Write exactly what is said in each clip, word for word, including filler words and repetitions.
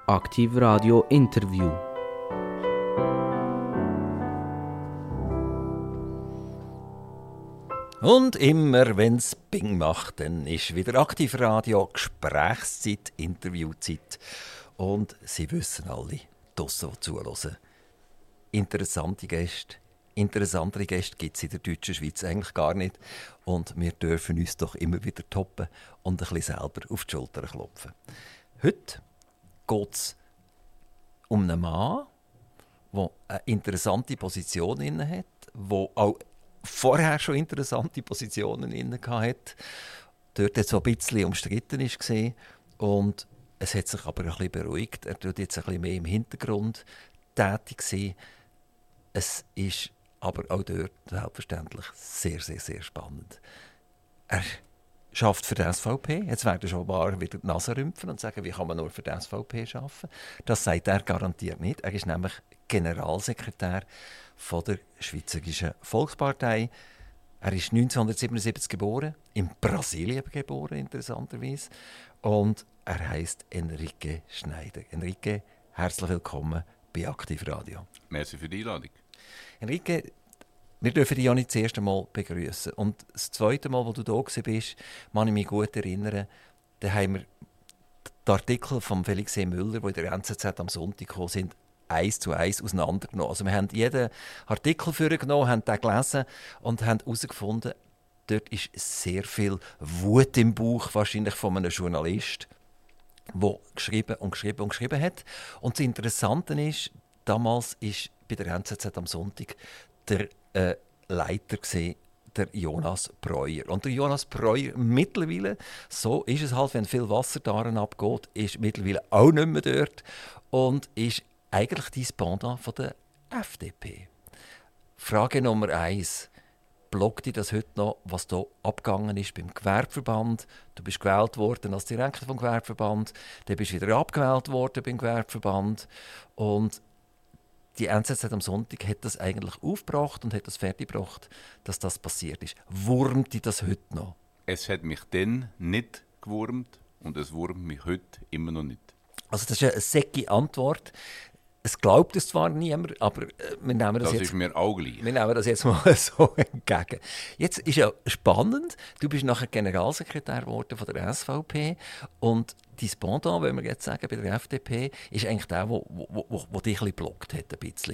Aktiv Radio Interview. Und immer wenn es Bing macht, dann ist wieder Aktiv Radio Gesprächszeit, Interviewzeit. Und Sie wissen alle, draussen, die zuhören, interessante Gäste, interessantere Gäste gibt es in der deutschen Schweiz eigentlich gar nicht. Und wir dürfen uns doch immer wieder toppen und ein bisschen selber auf die Schulter klopfen. Heute geht es um einen Mann, der eine interessante Position inne hat, der auch vorher schon interessante Positionen inne hatte, dort jetzt so ein bisschen umstritten war. Und es hat sich aber ein bisschen beruhigt. Er tut jetzt ein bisschen mehr im Hintergrund tätig sein. Es ist aber auch dort selbstverständlich sehr, sehr, sehr spannend. Er schafft für die S V P. Jetzt werden schon mal wieder die Nase rümpfen und sagen, wie kann man nur für die S V P arbeiten. Das sagt er garantiert nicht. Er ist nämlich Generalsekretär von der Schweizerischen Volkspartei. Er ist neunzehnhundertsiebenundsiebzig geboren, in Brasilien geboren, interessanterweise. Und er heisst Enrique Schneider. Enrique, herzlich willkommen bei Aktiv Radio. Merci für die Einladung. Enrique, wir dürfen dich ja nicht das erste Mal begrüßen. Und das zweite Mal, wo du da warst, kann ich mich gut erinnern, da haben wir die Artikel von Felix E. Müller, die in der N Z Z am Sonntag gekommen sind, eins zu eins auseinandergenommen. Also wir haben jeden Artikel vorgenommen, haben den gelesen und haben herausgefunden, dort ist sehr viel Wut im Bauch, wahrscheinlich von einem Journalist, der geschrieben und geschrieben und geschrieben hat. Und das Interessante ist, damals war bei der N Z Z am Sonntag der äh, Leiter gewesen, der Jonas Breuer. Und der Jonas Breuer mittlerweile, so ist es halt, wenn viel Wasser daran abgeht, ist mittlerweile auch nicht mehr dort und ist eigentlich dein Pendant von der F D P. Frage Nummer eins. Blockt dich das heute noch, was hier abgegangen ist beim Gewerbeverband? Du bist gewählt worden als Direktor vom Gewerbeverband, dann bist du wieder abgewählt worden beim Gewerbeverband. Und die N Z Z am Sonntag hat das eigentlich aufgebracht und hat das fertiggebracht, dass das passiert ist. Wurmt dich das heute noch? Es hat mich dann nicht gewurmt und es wurmt mich heute immer noch nicht. Also das ist eine säcke Antwort. Es glaubt es zwar niemand, aber wir nehmen das, das jetzt... Das ist mir auch gleich. Wir nehmen das jetzt mal so entgegen. Jetzt ist ja spannend, du bist nachher Generalsekretär geworden von der S V P und dein Pendant, wenn wir jetzt sagen, bei der F D P, ist eigentlich der, der, der, der, der dich ein bisschen blockt hat.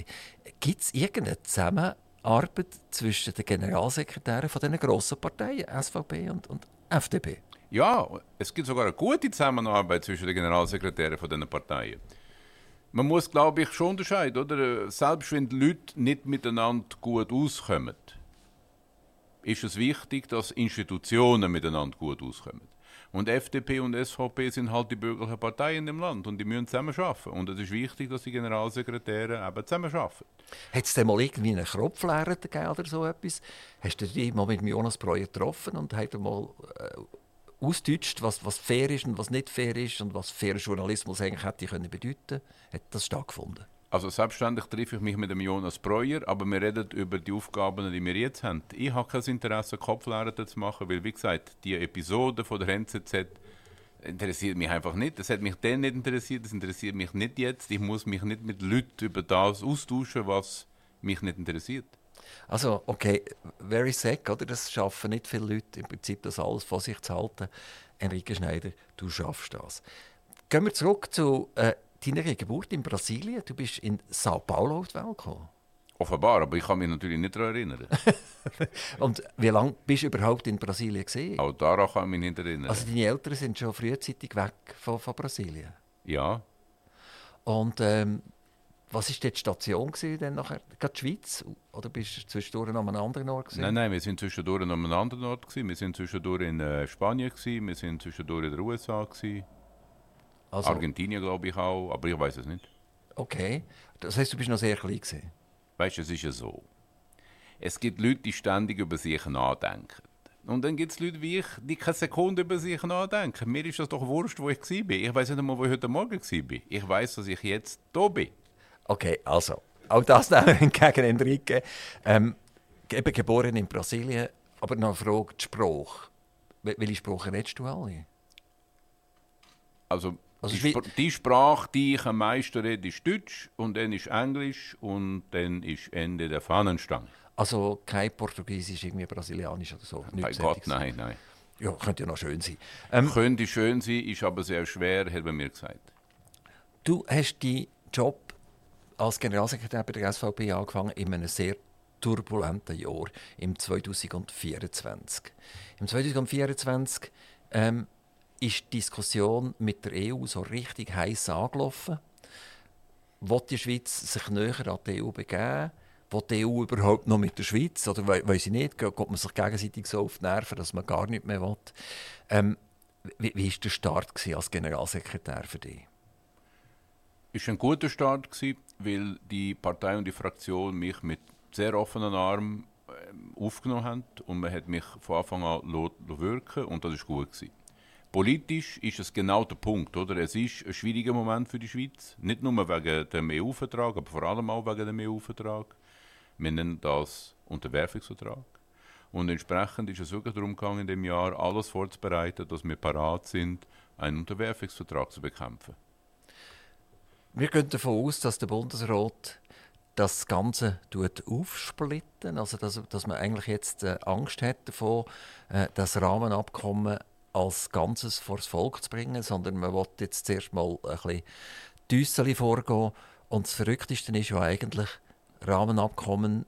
Gibt es irgendeine Zusammenarbeit zwischen den Generalsekretären von diesen grossen Parteien, S V P und, und F D P? Ja, es gibt sogar eine gute Zusammenarbeit zwischen den Generalsekretären von diesen Parteien. Man muss, glaube ich, schon unterscheiden, oder? Selbst wenn die Leute nicht miteinander gut auskommen, ist es wichtig, dass Institutionen miteinander gut auskommen. Und F D P und S V P sind halt die bürgerlichen Parteien im Land und die müssen zusammen arbeiten. Und es ist wichtig, dass die Generalsekretäre eben zusammen arbeiten. Hat es denn mal irgendwie einen Kropflehrer gegeben oder so etwas? Hast du dich mal mit Jonas Breuer getroffen und hast mal äh, ausdeutscht, was, was fair ist und was nicht fair ist und was fairer Journalismus eigentlich hätte können bedeuten? Hat das stattgefunden? Also selbstverständlich treffe ich mich mit dem Jonas Breuer, aber wir reden über die Aufgaben, die wir jetzt haben. Ich habe kein Interesse, Kopflehrer zu machen, weil, wie gesagt, die Episode von der N Z Z interessiert mich einfach nicht. Das hat mich dann nicht interessiert, das interessiert mich nicht jetzt. Ich muss mich nicht mit Leuten über das austauschen, was mich nicht interessiert. Also, okay, very sad, oder? Das schaffen nicht viele Leute, im Prinzip das alles vor sich zu halten. Enrique Schneider, du schaffst das. Gehen wir zurück zu äh, deiner Geburt in Brasilien. Du bist in Sao Paulo auf die Welt gekommen. Offenbar, aber ich kann mich natürlich nicht daran erinnern. Und wie lange bist du überhaupt in Brasilien gewesen? Auch daran kann ich mich nicht erinnern. Also deine Eltern sind schon frühzeitig weg von, von Brasilien? Ja. Und ähm, was war die Station dann nachher? Gerade die Schweiz? Oder bist du zwischendurch noch an einem anderen Ort gewesen? Nein, nein, wir sind zwischendurch an einem anderen Ort gewesen. Wir sind zwischendurch in äh, Spanien gewesen. Wir sind zwischendurch in den U S A gewesen. Also, Argentinien glaube ich auch, aber ich weiß es nicht. Okay, das heisst, du bist noch sehr klein gewesen. Weißt du, es ist ja so. Es gibt Leute, die ständig über sich nachdenken. Und dann gibt es Leute wie ich, die keine Sekunde über sich nachdenken. Mir ist das doch wurscht, wo ich war. Ich weiß nicht einmal, wo ich heute Morgen war. Ich weiß, dass ich jetzt hier bin. Okay, also, auch das nehmen wir entgegen, Enrique. Ähm, eben geboren in Brasilien, aber noch eine Frage, die Sprache. Welche Sprache redest du alle? Also, Also Die, Sp die Sprache, die ich am meisten rede, ist Deutsch und dann ist Englisch und dann ist Ende der Fahnenstange. Also kein Portugiesisch, irgendwie Brasilianisch oder so? Bei Gott, nein, nein. Ja, könnte ja noch schön sein. Ähm, Könnte schön sein, ist aber sehr schwer, hat man mir gesagt. Du hast deinen Job als Generalsekretär bei der S V P angefangen in einem sehr turbulenten Jahr, im zweitausendvierundzwanzig. Im zweitausendvierundzwanzig ähm, ist die Diskussion mit der E U so richtig heiß angelaufen. Will die Schweiz sich näher an die E U begeben? Will die E U überhaupt noch mit der Schweiz? Oder we weiss ich nicht, geht man sich gegenseitig so auf die Nerven, dass man gar nicht mehr will? Ähm, wie war der Start als Generalsekretär für dich? Es war ein guter Start, weil die Partei und die Fraktion mich mit sehr offenen Armen aufgenommen haben und man hat mich von Anfang an wirken und das war gut. Politisch ist es genau der Punkt. Oder? Es ist ein schwieriger Moment für die Schweiz, nicht nur wegen dem E U-Vertrag, aber vor allem auch wegen dem E U-Vertrag. Wir nennen das Unterwerfungsvertrag. Und entsprechend ist es wirklich darum gegangen, in diesem Jahr alles vorzubereiten, dass wir parat sind, einen Unterwerfungsvertrag zu bekämpfen. Wir gehen davon aus, dass der Bundesrat das Ganze aufsplitten, also dass, dass man eigentlich jetzt äh, Angst hat davon, äh, das Rahmenabkommen als Ganzes vor das Volk zu bringen, sondern man will jetzt zuerst mal ein bisschen düsseli vorgehen. Und das Verrückteste ist ja eigentlich Rahmenabkommen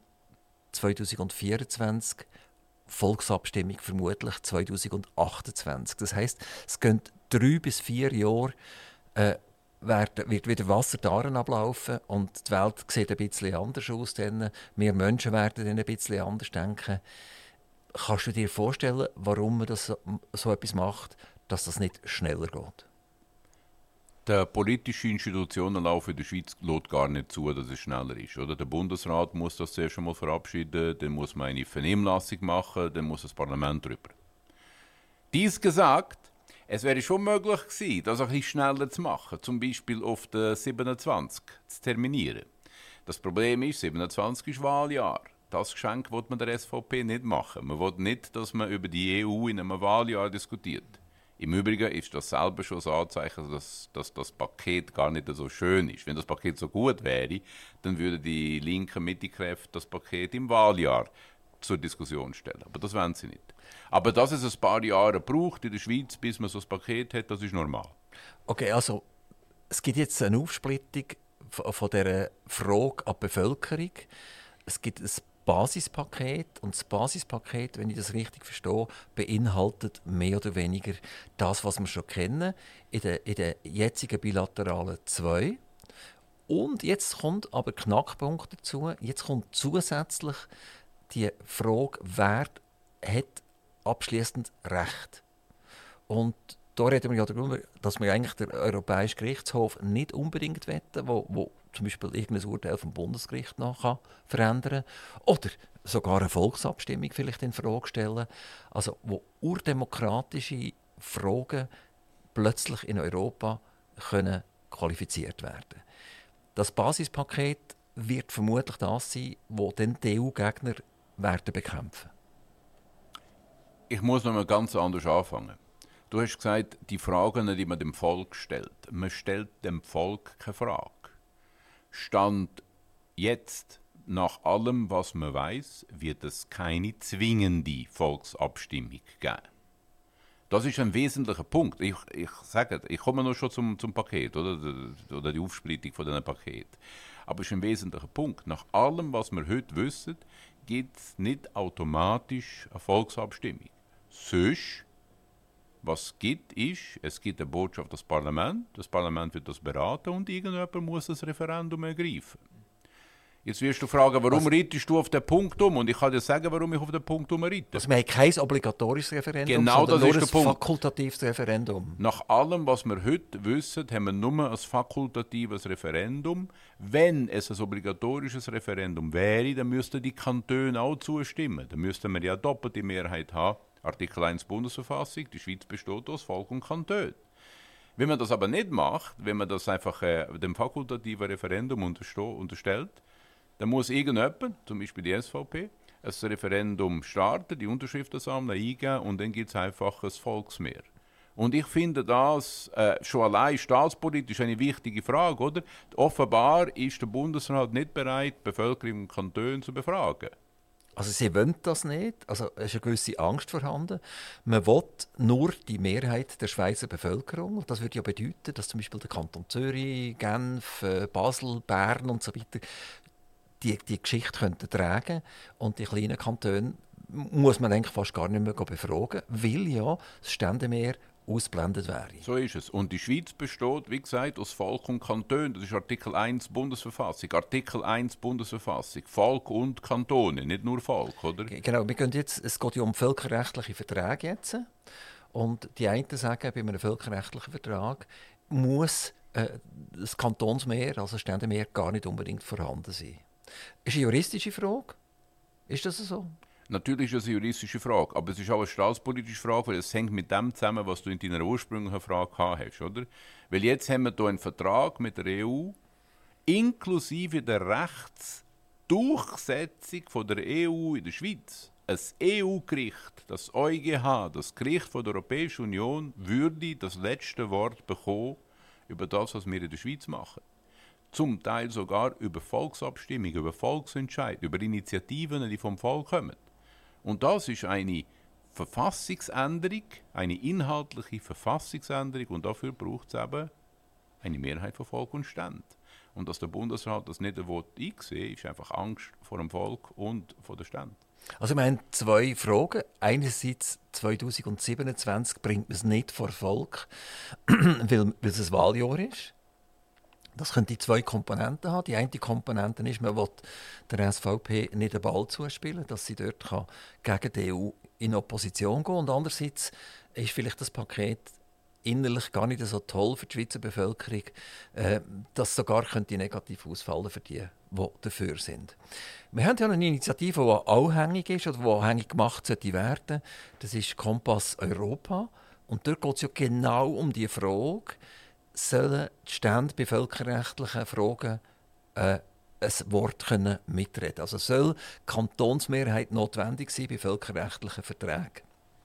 zweitausendvierundzwanzig, Volksabstimmung vermutlich zweitausendachtundzwanzig. Das heisst, es gehen drei bis vier Jahre äh, Werden, wird wieder Wasser daran ablaufen und die Welt sieht ein bisschen anders aus. Dann. Wir Menschen werden dann ein bisschen anders denken. Kannst du dir vorstellen, warum man das so, so etwas macht, dass das nicht schneller geht? Der politische Institutionenlauf in der Schweiz lässt gar nicht zu, dass es schneller ist. Oder? Der Bundesrat muss das zuerst einmal verabschieden, dann muss man eine Vernehmlassung machen, dann muss das Parlament drüber. Dies gesagt, es wäre schon möglich gewesen, das ein bisschen schneller zu machen, zum Beispiel auf den siebenundzwanzig zu terminieren. Das Problem ist, siebenundzwanzig ist Wahljahr. Das Geschenk will man der S V P nicht machen. Man will nicht, dass man über die E U in einem Wahljahr diskutiert. Im Übrigen ist das selber schon ein Anzeichen, dass, dass das Paket gar nicht so schön ist. Wenn das Paket so gut wäre, dann würden die linken Mittekräfte das Paket im Wahljahr zur Diskussion stellen. Aber das wollen sie nicht. Aber dass es ein paar Jahre braucht in der Schweiz, bis man so ein Paket hat, das ist normal. Okay, also es gibt jetzt eine Aufsplittung von dieser Frage an die Bevölkerung. Es gibt ein Basispaket und das Basispaket, wenn ich das richtig verstehe, beinhaltet mehr oder weniger das, was wir schon kennen, in den, in den jetzigen bilateralen zwei. Und jetzt kommt aber Knackpunkt dazu, jetzt kommt zusätzlich die Frage, wer hat abschließend Recht. Und da reden wir ja darüber, dass wir eigentlich den Europäischen Gerichtshof nicht unbedingt wetten, wo, wo zum Beispiel irgendein Urteil vom Bundesgericht noch kann verändern kann. Oder sogar eine Volksabstimmung vielleicht in Frage stellen. Also wo urdemokratische Fragen plötzlich in Europa können qualifiziert werden. Das Basispaket wird vermutlich das sein, wo dann die E U-Gegner werden bekämpfen. Ich muss noch mal ganz anders anfangen. Du hast gesagt, die Fragen, die man dem Volk stellt. Man stellt dem Volk keine Frage. Stand jetzt, nach allem, was man weiß, wird es keine zwingende Volksabstimmung geben. Das ist ein wesentlicher Punkt. Ich, ich sage, ich komme noch schon zum, zum Paket oder, oder die Aufsplittung von diesem Paket. Aber es ist ein wesentlicher Punkt. Nach allem, was wir heute wissen, gibt es nicht automatisch eine Volksabstimmung. Sonst, was es gibt, ist, es gibt eine Botschaft des Parlaments, das Parlament wird das beraten und irgendjemand muss das Referendum ergreifen. Jetzt wirst du fragen, warum also, reitest du auf den Punkt um? Und ich kann dir sagen, warum ich auf den Punkt um reite. Also wir haben kein obligatorisches Referendum, genau, sondern das nur ist der ein Punkt. fakultatives Referendum. Nach allem, was wir heute wissen, haben wir nur ein fakultatives Referendum. Wenn es ein obligatorisches Referendum wäre, dann müssten die Kantone auch zustimmen. Dann müssten wir ja doppelte Mehrheit haben. Artikel eins Bundesverfassung, die Schweiz besteht aus Volk und Kanton. Wenn man das aber nicht macht, wenn man das einfach äh, dem fakultativen Referendum unterstellt, dann muss irgendjemand, zum Beispiel die S V P, ein Referendum starten, die Unterschriften sammeln, eingeben und dann gibt es einfach ein Volksmehr. Und ich finde das äh, schon allein staatspolitisch eine wichtige Frage, oder? Offenbar ist der Bundesrat nicht bereit, die Bevölkerung im Kanton zu befragen. Also sie wollen das nicht, also es ist eine gewisse Angst vorhanden. Man will nur die Mehrheit der Schweizer Bevölkerung. Das würde ja bedeuten, dass zum Beispiel der Kanton Zürich, Genf, äh, Basel, Bern und so weiter die, die Geschichte könnten tragen und die kleinen Kantone muss man eigentlich fast gar nicht mehr befragen, weil ja das Ständemeer ausblendet wäre. So ist es. Und die Schweiz besteht, wie gesagt, aus Volk und Kanton. Das ist Artikel eins Bundesverfassung. Artikel eins Bundesverfassung. Volk und Kantone, nicht nur Volk, oder? Genau, wir gehen jetzt, es geht ja um völkerrechtliche Verträge jetzt. Und die einen sagen, bei einem völkerrechtlichen Vertrag muss äh, das Kantonsmeer, also das Ständemeer, gar nicht unbedingt vorhanden sein. Das ist eine juristische Frage. Ist das so? Natürlich ist es eine juristische Frage, aber es ist auch eine staatspolitische Frage, weil es hängt mit dem zusammen, was du in deiner ursprünglichen Frage gehabt hast, oder? Weil jetzt haben wir hier einen Vertrag mit der E U, inklusive der Rechtsdurchsetzung von der E U in der Schweiz. Ein E U-Gericht, das E u G H, das Gericht von der Europäischen Union, würde das letzte Wort bekommen über das, was wir in der Schweiz machen. Zum Teil sogar über Volksabstimmungen, über Volksentscheid, über Initiativen, die vom Volk kommen. Und das ist eine Verfassungsänderung, eine inhaltliche Verfassungsänderung und dafür braucht es eben eine Mehrheit von Volk und Ständen. Und dass der Bundesrat das nicht einsehen will, ist einfach Angst vor dem Volk und vor den Ständen. Also wir haben zwei Fragen. Einerseits zweitausendsiebenundzwanzig bringt man es nicht vor Volk, weil, weil es ein Wahljahr ist. Das könnte zwei Komponenten haben. Die eine Komponente ist, man will der S V P nicht den Ball zuspielen, dass sie dort kann gegen die E U in Opposition gehen kann. Und andererseits ist vielleicht das Paket innerlich gar nicht so toll für die Schweizer Bevölkerung, äh, dass es sogar könnte negativ ausfallen für die, die dafür sind. Wir haben ja eine Initiative, die anhängig ist oder die anhängig gemacht sollte werden. Das ist Kompass Europa. Und dort geht es ja genau um die Frage, sollen die Stände bei völkerrechtlichen Fragen äh, ein Wort können mitreden. Also soll Kantonsmehrheit notwendig sein bei völkerrechtlichen Verträgen.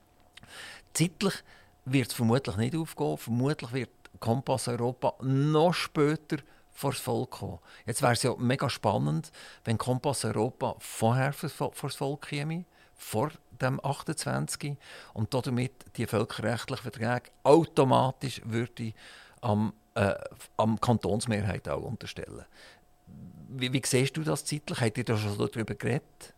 Zeitlich wird es vermutlich nicht aufgehen. Vermutlich wird Kompass Europa noch später vor das Volk kommen. Jetzt wäre es ja mega spannend, wenn Kompass Europa vorher vor das Volk käme, vor dem achtundzwanzig und damit die völkerrechtlichen Verträge automatisch würde am, äh, am Kantonsmehrheit auch unterstellen. Wie, wie siehst du das zeitlich? Habt ihr da schon darüber geredet?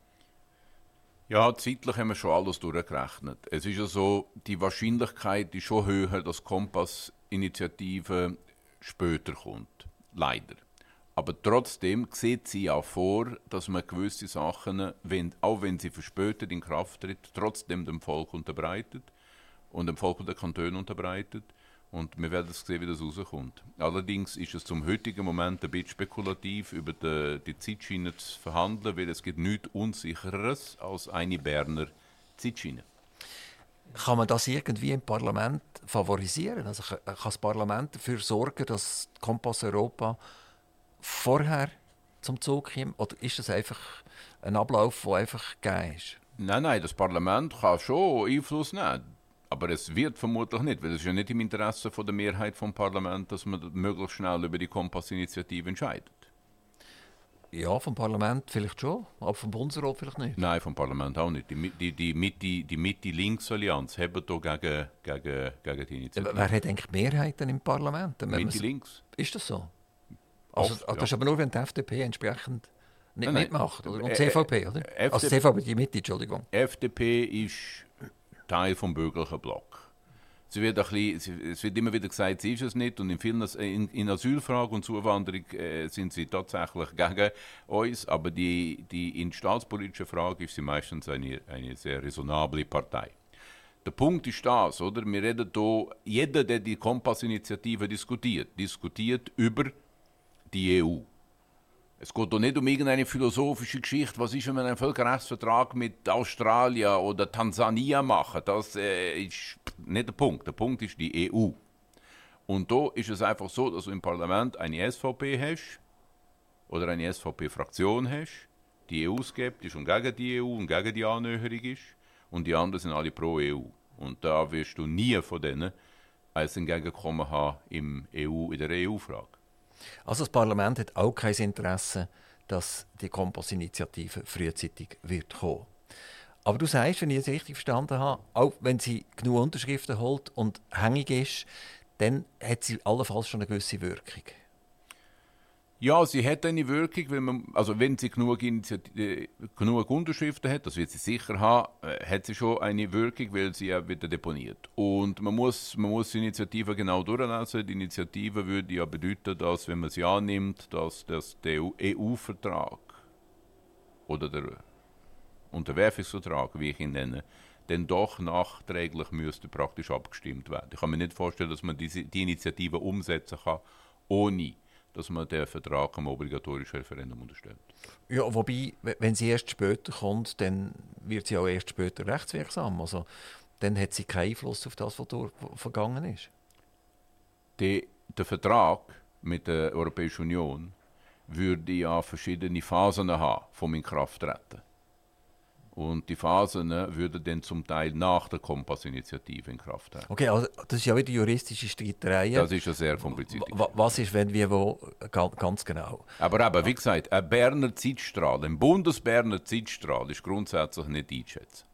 Ja, zeitlich haben wir schon alles durchgerechnet. Es ist ja so, die Wahrscheinlichkeit ist schon höher, dass die Kompass-Initiative später kommt. Leider. Aber trotzdem sieht sie auch vor, dass man gewisse Sachen, wenn, auch wenn sie verspätet in Kraft tritt, trotzdem dem Volk unterbreitet und dem Volk und den Kantonen unterbreitet. Und wir werden sehen, wie das rauskommt. Allerdings ist es zum heutigen Moment ein bisschen spekulativ, über die, die Zeitschiene zu verhandeln, weil es gibt nichts Unsicheres als eine Berner Zeitschiene. Kann man das irgendwie im Parlament favorisieren? Also kann das Parlament dafür sorgen, dass Kompass Europa vorher zum Zug kommt? Oder ist das einfach ein Ablauf, der einfach gegeben ist? Nein, nein, das Parlament kann schon Einfluss nehmen. Aber es wird vermutlich nicht, weil es ist ja nicht im Interesse von der Mehrheit vom Parlament, dass man möglichst schnell über die Kompass-Initiative entscheidet. Ja, vom Parlament vielleicht schon, aber vom Bundesrat vielleicht nicht. Nein, vom Parlament auch nicht. Die, die, die Mitte, die Mitte-Links-Allianz haben hier gegen, gegen, gegen die Initiative. Wer hat eigentlich Mehrheiten im Parlament? Mitte-Links. Ist das so? Also, Oft, das ja. ist aber nur, wenn die F D P entsprechend nicht Nein, nein. mitmacht. Oder? Und Äh, C V P, oder? F D P Also C V P, die Mitte, Entschuldigung. F D P ist Teil vom bürgerlichen Block. Sie wird ein bisschen, es wird immer wieder gesagt, sie ist es nicht. Und in vielen in, in Asylfragen und Zuwanderung äh, sind sie tatsächlich gegen uns. Aber die, die in staatspolitischer Frage ist sie meistens eine, eine sehr raisonable Partei. Der Punkt ist das, oder? Wir reden hier, jeder, der die Kompass-Initiative diskutiert, diskutiert über die E U. Es geht doch nicht um irgendeine philosophische Geschichte, was ist, wenn wir einen Völkerrechtsvertrag mit Australien oder Tansania machen. Das äh, ist nicht der Punkt. Der Punkt ist die E U. Und da ist es einfach so, dass du im Parlament eine S V P hast oder eine S V P-Fraktion hast, die E U-skeptisch und gegen die E U und gegen die Annäherung ist, und die anderen sind alle pro E U. Und da wirst du nie von denen als Entgegenkommen haben im E U, in der E U-Frage. Also das Parlament hat auch kein Interesse, dass die Kompass-Initiative frühzeitig wird kommen. Aber du sagst, wenn ich es richtig verstanden habe, auch wenn sie genug Unterschriften holt und hängig ist, dann hat sie allenfalls schon eine gewisse Wirkung. Ja, sie hat eine Wirkung, wenn, man, also wenn sie genug, äh, genug Unterschriften hat, das wird sie sicher haben, äh, hat sie schon eine Wirkung, weil sie ja wieder deponiert. Und man muss, man muss die Initiative genau durchlesen. Die Initiative würde ja bedeuten, dass, wenn man sie annimmt, dass das der E U-Vertrag oder der Unterwerfungsvertrag, wie ich ihn nenne, dann doch nachträglich müsste praktisch abgestimmt werden. Ich kann mir nicht vorstellen, dass man diese, die Initiative umsetzen kann, ohne dass man den Vertrag am obligatorischen Referendum unterstellt. Ja, wobei, wenn sie erst später kommt, dann wird sie auch erst später rechtswirksam. Also, dann hat sie keinen Einfluss auf das, was durch vergangen ist. Die, der Vertrag mit der Europäischen Union würde ja verschiedene Phasen haben vom Inkrafttreten. Und die Phasen würden dann zum Teil nach der Kompass-Initiative in Kraft treten. Okay, also das ist ja wieder juristische Streiterei. Das ist ja sehr kompliziert. Was ist, wenn, wie, wo, ganz genau. Aber eben, wie gesagt, ein Berner Zeitstrahl, ein Bundesberner Zeitstrahl ist grundsätzlich nicht einzuschätzen.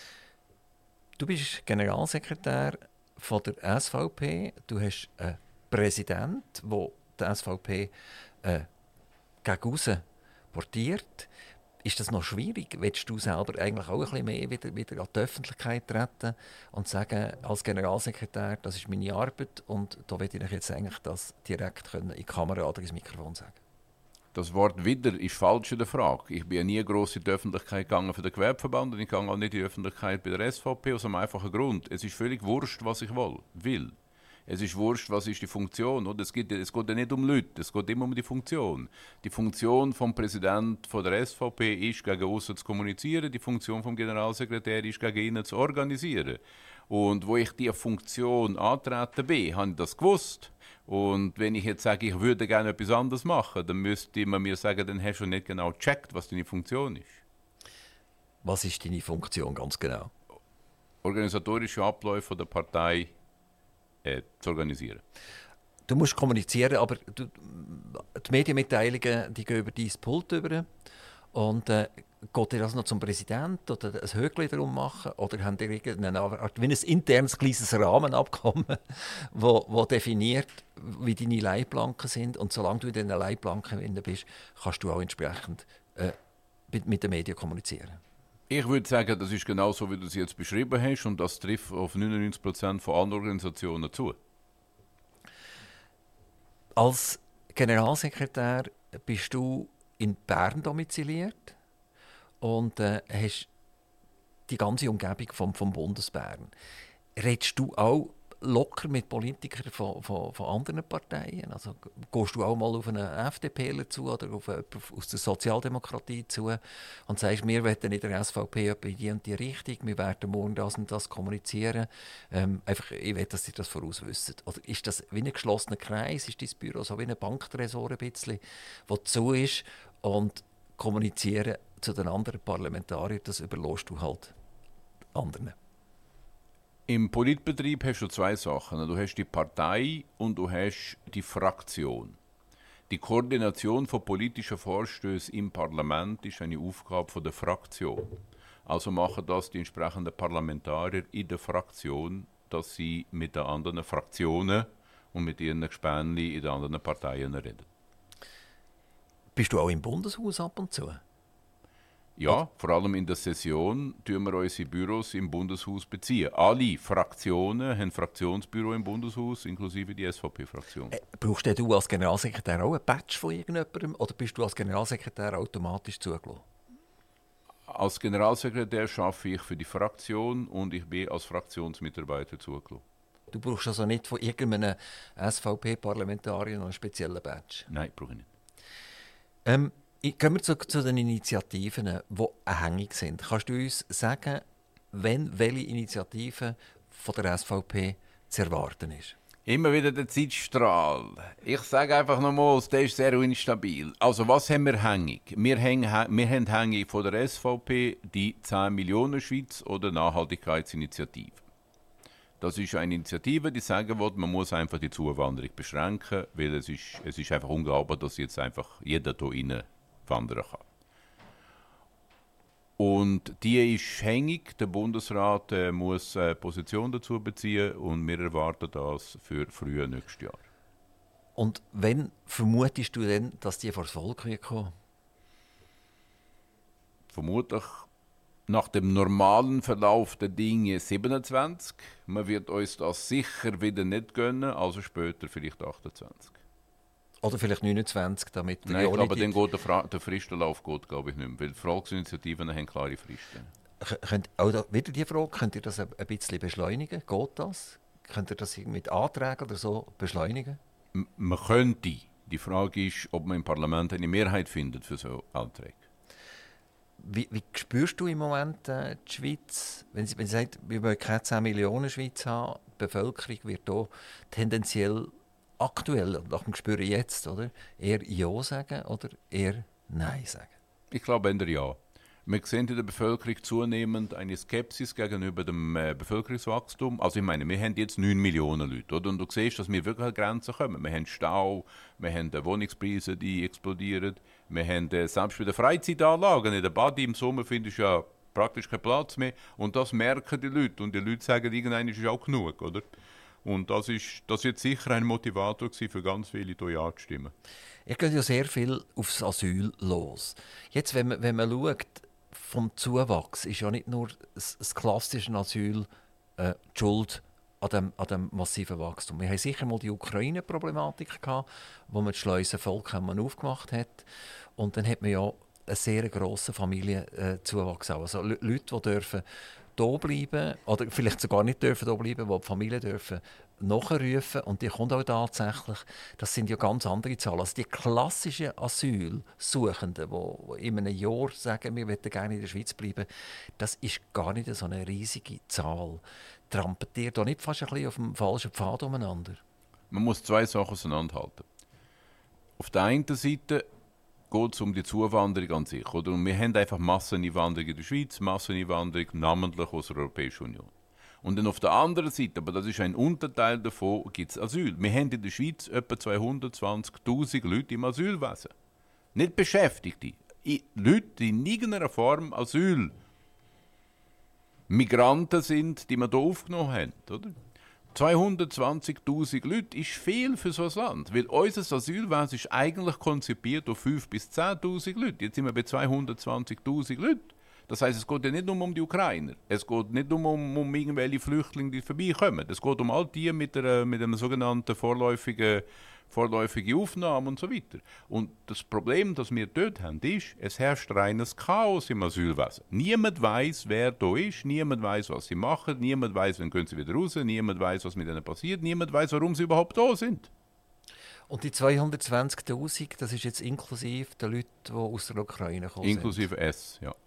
Du bist Generalsekretär von der S V P. Du hast einen Präsidenten, der die S V P äh, gegen aussen portiert. Ist das noch schwierig? Willst du selber eigentlich auch ein bisschen mehr wieder, wieder an die Öffentlichkeit treten und sagen, als Generalsekretär, das ist meine Arbeit und da will ich jetzt eigentlich das direkt können, in die Kamera oder ins Mikrofon sagen? Das Wort «wieder» ist falsch in der Frage. Ich bin ja nie gross in die Öffentlichkeit gegangen für den Gewerbeverband und ich gehe auch nicht in die Öffentlichkeit bei der S V P aus einem einfachen Grund. Es ist völlig wurscht, was ich will. Es ist wurscht, was ist die Funktion. Oder? Es, geht, es geht ja nicht um Leute, es geht immer um die Funktion. Die Funktion des Präsidenten der S V P ist, gegen aussen zu kommunizieren. Die Funktion des Generalsekretärs ist, gegen innen zu organisieren. Und wo ich diese Funktion antreten bin, habe ich das gewusst. Und wenn ich jetzt sage, ich würde gerne etwas anderes machen, dann müsste man mir sagen, dann hast du nicht genau gecheckt, was deine Funktion ist. Was ist deine Funktion ganz genau? Organisatorische Abläufe der Partei äh, zu organisieren. Du musst kommunizieren, aber du, die Medienmitteilungen die gehen über dein Pult über. Und äh, geht ihr das noch zum Präsidenten oder ein Höckli darum machen? Oder habt ihr irgendeine Art, wie ein internes kleines Rahmenabkommen, wo, wo definiert, wie deine Leitplanken sind? Und solange du in diesen Leitplanken bist, kannst du auch entsprechend äh, mit, mit den Medien kommunizieren. Ich würde sagen, das ist genau so, wie du es jetzt beschrieben hast, und das trifft auf neunundneunzig Prozent von allen Organisationen zu. Als Generalsekretär bist du in Bern domiziliert und äh, hast die ganze Umgebung vom, vom Bundesbern. Redest du auch locker mit Politikern von, von, von anderen Parteien? Also gehst du auch mal auf einen FDPler zu oder auf jemanden aus der Sozialdemokratie zu und sagst, wir wollen in der S V P in die und die Richtung, wir werden morgen das und das kommunizieren. Ähm, einfach, ich will, dass ihr das voraus wisst. Oder ist das wie ein geschlossener Kreis? Ist dein Büro so wie ein Banktresor ein bisschen, wo zu ist und kommunizieren zu den anderen Parlamentariern, das überlässt du halt anderen? Im Politbetrieb hast du zwei Sachen. Du hast die Partei und du hast die Fraktion. Die Koordination von politischen Vorstößen im Parlament ist eine Aufgabe der Fraktion. Also machen das die entsprechenden Parlamentarier in der Fraktion, dass sie mit den anderen Fraktionen und mit ihren Gespänli in den anderen Parteien reden. Bist du auch im Bundeshaus ab und zu? Ja, vor allem in der Session tun wir unsere Büros im Bundeshaus beziehen. Alle Fraktionen haben Fraktionsbüro im Bundeshaus, inklusive die S V P-Fraktion. Äh, brauchst du als Generalsekretär auch ein Badge von irgendjemandem oder bist du als Generalsekretär automatisch zugelassen? Als Generalsekretär arbeite ich für die Fraktion und ich bin als Fraktionsmitarbeiter zugelassen. Du brauchst also nicht von irgendeinem S V P-Parlamentarier einen speziellen Badge? Nein, brauche ich nicht. Ähm, Gehen wir zu, zu den Initiativen, die hängig sind. Kannst du uns sagen, wenn welche Initiative von der S V P zu erwarten ist? Immer wieder der Zeitstrahl. Ich sage einfach nochmal, der ist sehr instabil. Also was haben wir hängig? Wir, hängen, wir haben hängig von der S V P die zehn Millionen Schweiz oder Nachhaltigkeitsinitiative. Das ist eine Initiative, die sagen will, man muss einfach die Zuwanderung beschränken, weil es ist, es ist einfach unglaublich, dass jetzt einfach jeder hier rein wandern kann. Und die ist hängig, der Bundesrat äh, muss eine Position dazu beziehen und wir erwarten das für frühe nächstes Jahr. Und wenn vermutest du denn, dass die vor das Volk kommen? Vermutlich nach dem normalen Verlauf der Dinge siebenundzwanzig. Man wird uns das sicher wieder nicht gönnen, also später vielleicht achtundzwanzig. Oder vielleicht neunundzwanzig, damit Nein, ich glaube, dann geht der, Fra- der Fristenlauf geht, glaube ich, nicht mehr, weil die Volksinitiativen haben klare Fristen. Könnt, oder wieder die Frage, könnt ihr das ein ein bisschen beschleunigen? Geht das? Könnt ihr das mit Anträgen oder so beschleunigen? M- Man könnte. Die Frage ist, ob man im Parlament eine Mehrheit findet für so Anträge. Wie, wie spürst du im Moment äh, die Schweiz, wenn sie, wenn sie sagt, wir wollen keine zehn Millionen Schweiz haben, die Bevölkerung wird hier tendenziell aktuell, nach dem Gespür jetzt, oder, eher Ja sagen oder eher Nein sagen? Ich glaube eher ja. Wir sehen in der Bevölkerung zunehmend eine Skepsis gegenüber dem äh, Bevölkerungswachstum. Also ich meine, wir haben jetzt neun Millionen Leute, oder? Und du siehst, dass wir wirklich an Grenzen kommen. Wir haben Stau, wir haben äh, Wohnungspreise, die explodieren. Wir haben äh, selbst bei den Freizeitanlagen, in der Badi im Sommer findest du ja praktisch keinen Platz mehr. Und das merken die Leute. Und die Leute sagen, irgendwann ist es auch genug, oder? Und das ist, das wird sicher ein Motivator gewesen, für ganz viele hier Ja zu stimmen. Ihr geht ja sehr viel aufs Asyl los. Jetzt, wenn man, wenn man schaut, vom Zuwachs ist ja nicht nur das, das klassische Asyl äh, die Schuld an dem, an dem massiven Wachstum. Wir haben sicher mal die Ukraine-Problematik gehabt, wo man die Schleusen vollkommen aufgemacht hat. Und dann hat man ja einen sehr grossen Familienzuwachs. Also Le- Leute, die dürfen hier bleiben oder vielleicht sogar nicht dürfen hier bleiben, wo die Familien dürfen nachrufen und die kommt auch tatsächlich. Das sind ja ganz andere Zahlen. Also die klassischen Asylsuchenden, die in einem Jahr sagen, wir möchten gerne in der Schweiz bleiben, das ist gar nicht so eine riesige Zahl. Trampelt ihr da nicht fast ein bisschen auf dem falschen Pfad umeinander? Man muss zwei Sachen auseinanderhalten. Auf der einen Seite geht es um die Zuwanderung an sich. Oder? Und wir haben einfach Masseneinwanderung in der Schweiz, Masseneinwanderung namentlich aus der Europäischen Union. Und dann auf der anderen Seite, aber das ist ein Unterteil davon, gibt es Asyl. Wir haben in der Schweiz etwa zweihundertzwanzigtausend Leute im Asylwesen. Nicht Beschäftigte. Leute, die in irgendeiner Form Asyl Migranten sind, die wir hier aufgenommen haben. Oder? zweihundertzwanzigtausend Leute ist viel für so ein Land, weil unser Asylwesen ist eigentlich konzipiert auf fünftausend bis zehntausend Leute. Jetzt sind wir bei zweihundertzwanzigtausend Leuten. Das heisst, es geht ja nicht nur um die Ukrainer, es geht nicht nur um, um irgendwelche Flüchtlinge, die vorbeikommen. Es geht um all die mit, der, mit einer sogenannten vorläufigen, vorläufigen Aufnahme und so weiter. Und das Problem, das wir dort haben, ist, es herrscht reines Chaos im Asylwesen. Niemand weiß, wer da ist, niemand weiß, was sie machen, niemand weiß, wann können sie wieder raus, niemand weiß, was mit ihnen passiert, niemand weiß, warum sie überhaupt da sind. Und die zweihundertzwanzigtausend, das ist jetzt inklusive der Leute, die aus der Ukraine kommen. Inklusive sind. S, ja.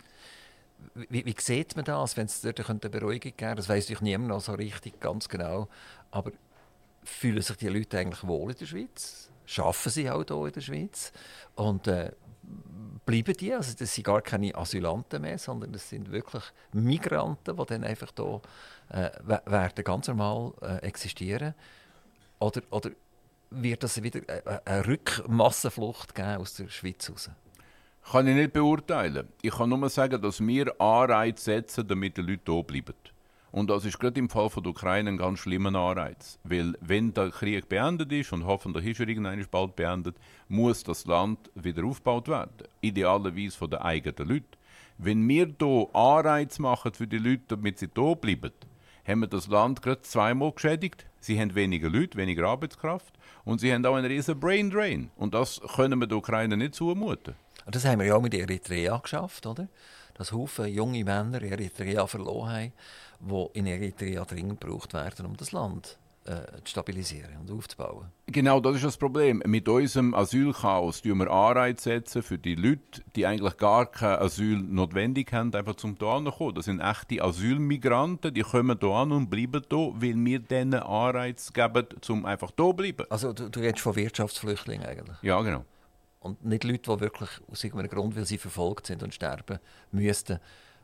Wie, wie sieht man das, wenn es dort eine Beruhigung geben könnte? Das weiss natürlich niemand noch so richtig, ganz genau. Aber fühlen sich die Leute eigentlich wohl in der Schweiz? Arbeiten sie auch hier in der Schweiz? Und äh, bleiben die? Also das sind gar keine Asylanten mehr, sondern das sind wirklich Migranten, die dann einfach hier äh, werden ganz normal äh, existieren. Oder, oder wird es wieder eine, eine Rückmassenflucht geben aus der Schweiz raus? Kann ich nicht beurteilen. Ich kann nur sagen, dass wir Anreize setzen, damit die Leute hier bleiben. Und das ist gerade im Fall von der Ukraine ein ganz schlimmer Anreiz. Weil wenn der Krieg beendet ist, und hoffentlich ist er irgendwann bald beendet, muss das Land wieder aufgebaut werden. Idealerweise von den eigenen Leuten. Wenn wir hier Anreize machen für die Leute, damit sie hier bleiben, haben wir das Land gerade zweimal geschädigt. Sie haben weniger Leute, weniger Arbeitskraft und sie haben auch einen riesen Brain Drain. Und das können wir der Ukraine nicht zumuten. Das haben wir ja auch mit Eritrea geschafft, oder? Dass Haufen junge Männer Eritrea verloren haben, die in Eritrea dringend gebraucht werden, um das Land äh, zu stabilisieren und aufzubauen. Genau, das ist das Problem. Mit unserem Asylchaos setzen wir Anreize setzen für die Leute, die eigentlich gar kein Asyl notwendig haben, einfach zum hierher zu kommen. Das sind echte Asylmigranten, die kommen hier an und bleiben hier, weil wir denen Anreize geben, um einfach hier zu bleiben. Also du, du redest von Wirtschaftsflüchtlingen eigentlich? Ja, genau. Und nicht Leute, die wirklich aus irgendeinem Grund, weil sie verfolgt sind und sterben müssten,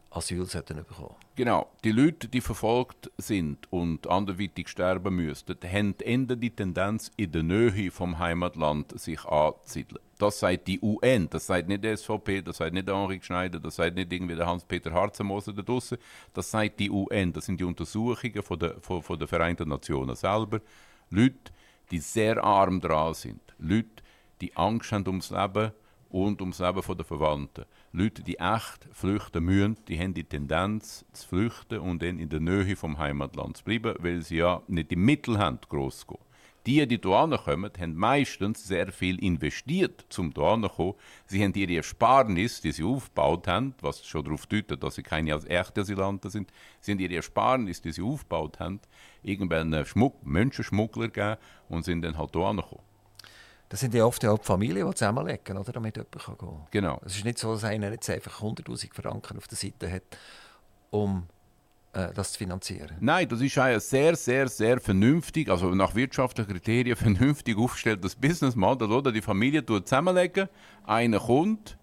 Asyl sollten bekommen. Genau. Die Leute, die verfolgt sind und anderweitig sterben müssten, haben eher die Tendenz, in der Nähe vom Heimatland sich anzusiedeln. Das sagt die U N, das sagt nicht die S V P, das sagt nicht Henrik Schneider, das sagt nicht irgendwie der Hans-Peter Harzenmoser da draussen. Das sagt die U N, das sind die Untersuchungen von der, von, von der Vereinten Nationen selber. Leute, die sehr arm dran sind. Leute, die Angst haben ums Leben und ums Leben der Verwandten. Leute, die echt flüchten müssen, die haben die Tendenz zu flüchten und dann in der Nähe vom Heimatland zu bleiben, weil sie ja nicht die Mittel haben, gross zu gehen. Die, die hierher kommen, haben meistens sehr viel investiert, um hierher zu kommen. Sie haben ihre Ersparnis, die sie aufgebaut haben, was schon darauf deutet, dass sie keine echte Asylanten sind, sie haben ihre Ersparnis, die sie aufgebaut haben, irgendwann Schmuck, Menschenschmuggler gegeben und sind dann halt hierher gekommen. Das sind ja oft auch die Familien, die zusammenlegen, oder, damit jemand gehen kann. Genau. Es ist nicht so, dass einer jetzt einfach hunderttausend Franken auf der Seite hat, um äh, das zu finanzieren. Nein, das ist ein sehr, sehr, sehr vernünftig, also nach wirtschaftlichen Kriterien vernünftig aufgestelltes Businessmodell, oder? Die Familie tut zusammenlegen, einer kommt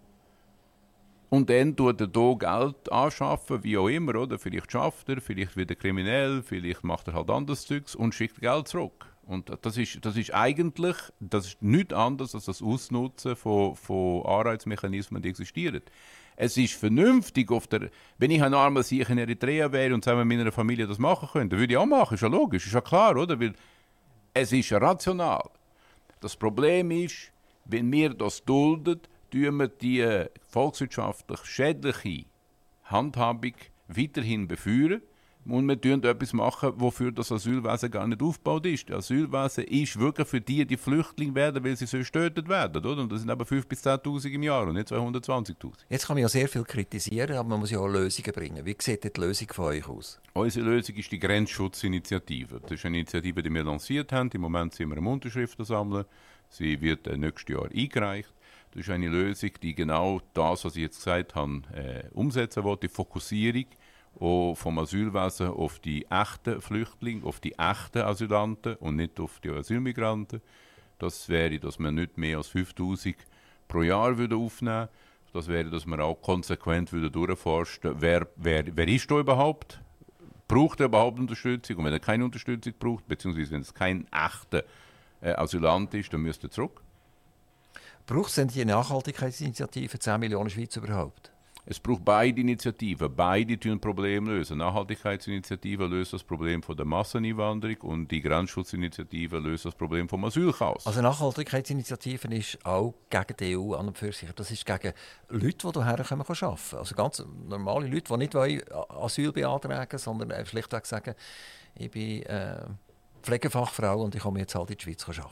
und dann tut er hier Geld anschaffen, wie auch immer, oder? Vielleicht schafft er, vielleicht wird er kriminell, vielleicht macht er halt anderes Zeugs und schickt Geld zurück. Und das ist, das ist eigentlich das ist nichts anderes als das Ausnutzen von, von Anreizmechanismen, die existieren. Es ist vernünftig, auf der, wenn ich ein armer Sieg in Eritrea wäre und zusammen mit meiner Familie das machen könnte, würde ich auch machen, ist ja logisch, ist ja klar, oder? Weil es ist rational. Das Problem ist, wenn wir das dulden, tun wir die volkswirtschaftlich schädliche Handhabung weiterhin befeuern. Und wir tun etwas machen, wofür das Asylwesen gar nicht aufgebaut ist. Das Asylwesen ist wirklich für die, die Flüchtlinge werden, weil sie so getötet werden. Oder? Und das sind aber fünftausend bis zehntausend im Jahr und nicht zweihundertzwanzigtausend. Jetzt kann man ja sehr viel kritisieren, aber man muss ja auch Lösungen bringen. Wie sieht die Lösung von euch aus? Unsere Lösung ist die Grenzschutzinitiative. Das ist eine Initiative, die wir lanciert haben. Im Moment sind wir am Unterschriften sammeln. Sie wird äh, nächstes Jahr eingereicht. Das ist eine Lösung, die genau das, was ich jetzt gesagt habe, äh, umsetzen will, die Fokussierung vom Asylwesen auf die echten Flüchtlinge, auf die echten Asylanten und nicht auf die Asylmigranten. Das wäre, dass wir nicht mehr als fünftausend pro Jahr aufnehmen würden. Das wäre, dass wir auch konsequent durchforsten, wer, wer, wer ist da überhaupt? Braucht er überhaupt Unterstützung? Und wenn er keine Unterstützung braucht, beziehungsweise wenn es kein echter äh, Asylant ist, dann müsste er zurück. Braucht es denn die Nachhaltigkeitsinitiative zehn Millionen Schweiz überhaupt? Es braucht beide Initiativen. Beide lösen Problem lösen. Nachhaltigkeitsinitiative löst das Problem von der Masseneinwanderung und die Grenzschutzinitiative löst das Problem vom Asylchaos. Also Nachhaltigkeitsinitiative ist auch gegen die E U an und für sich. Das ist gegen Leute, die hierher kommen, arbeiten. Also ganz normale Leute, die nicht Asyl beantragen wollen, sondern schlichtweg sagen, ich bin äh, Pflegefachfrau und ich komme jetzt halt in die Schweiz arbeiten.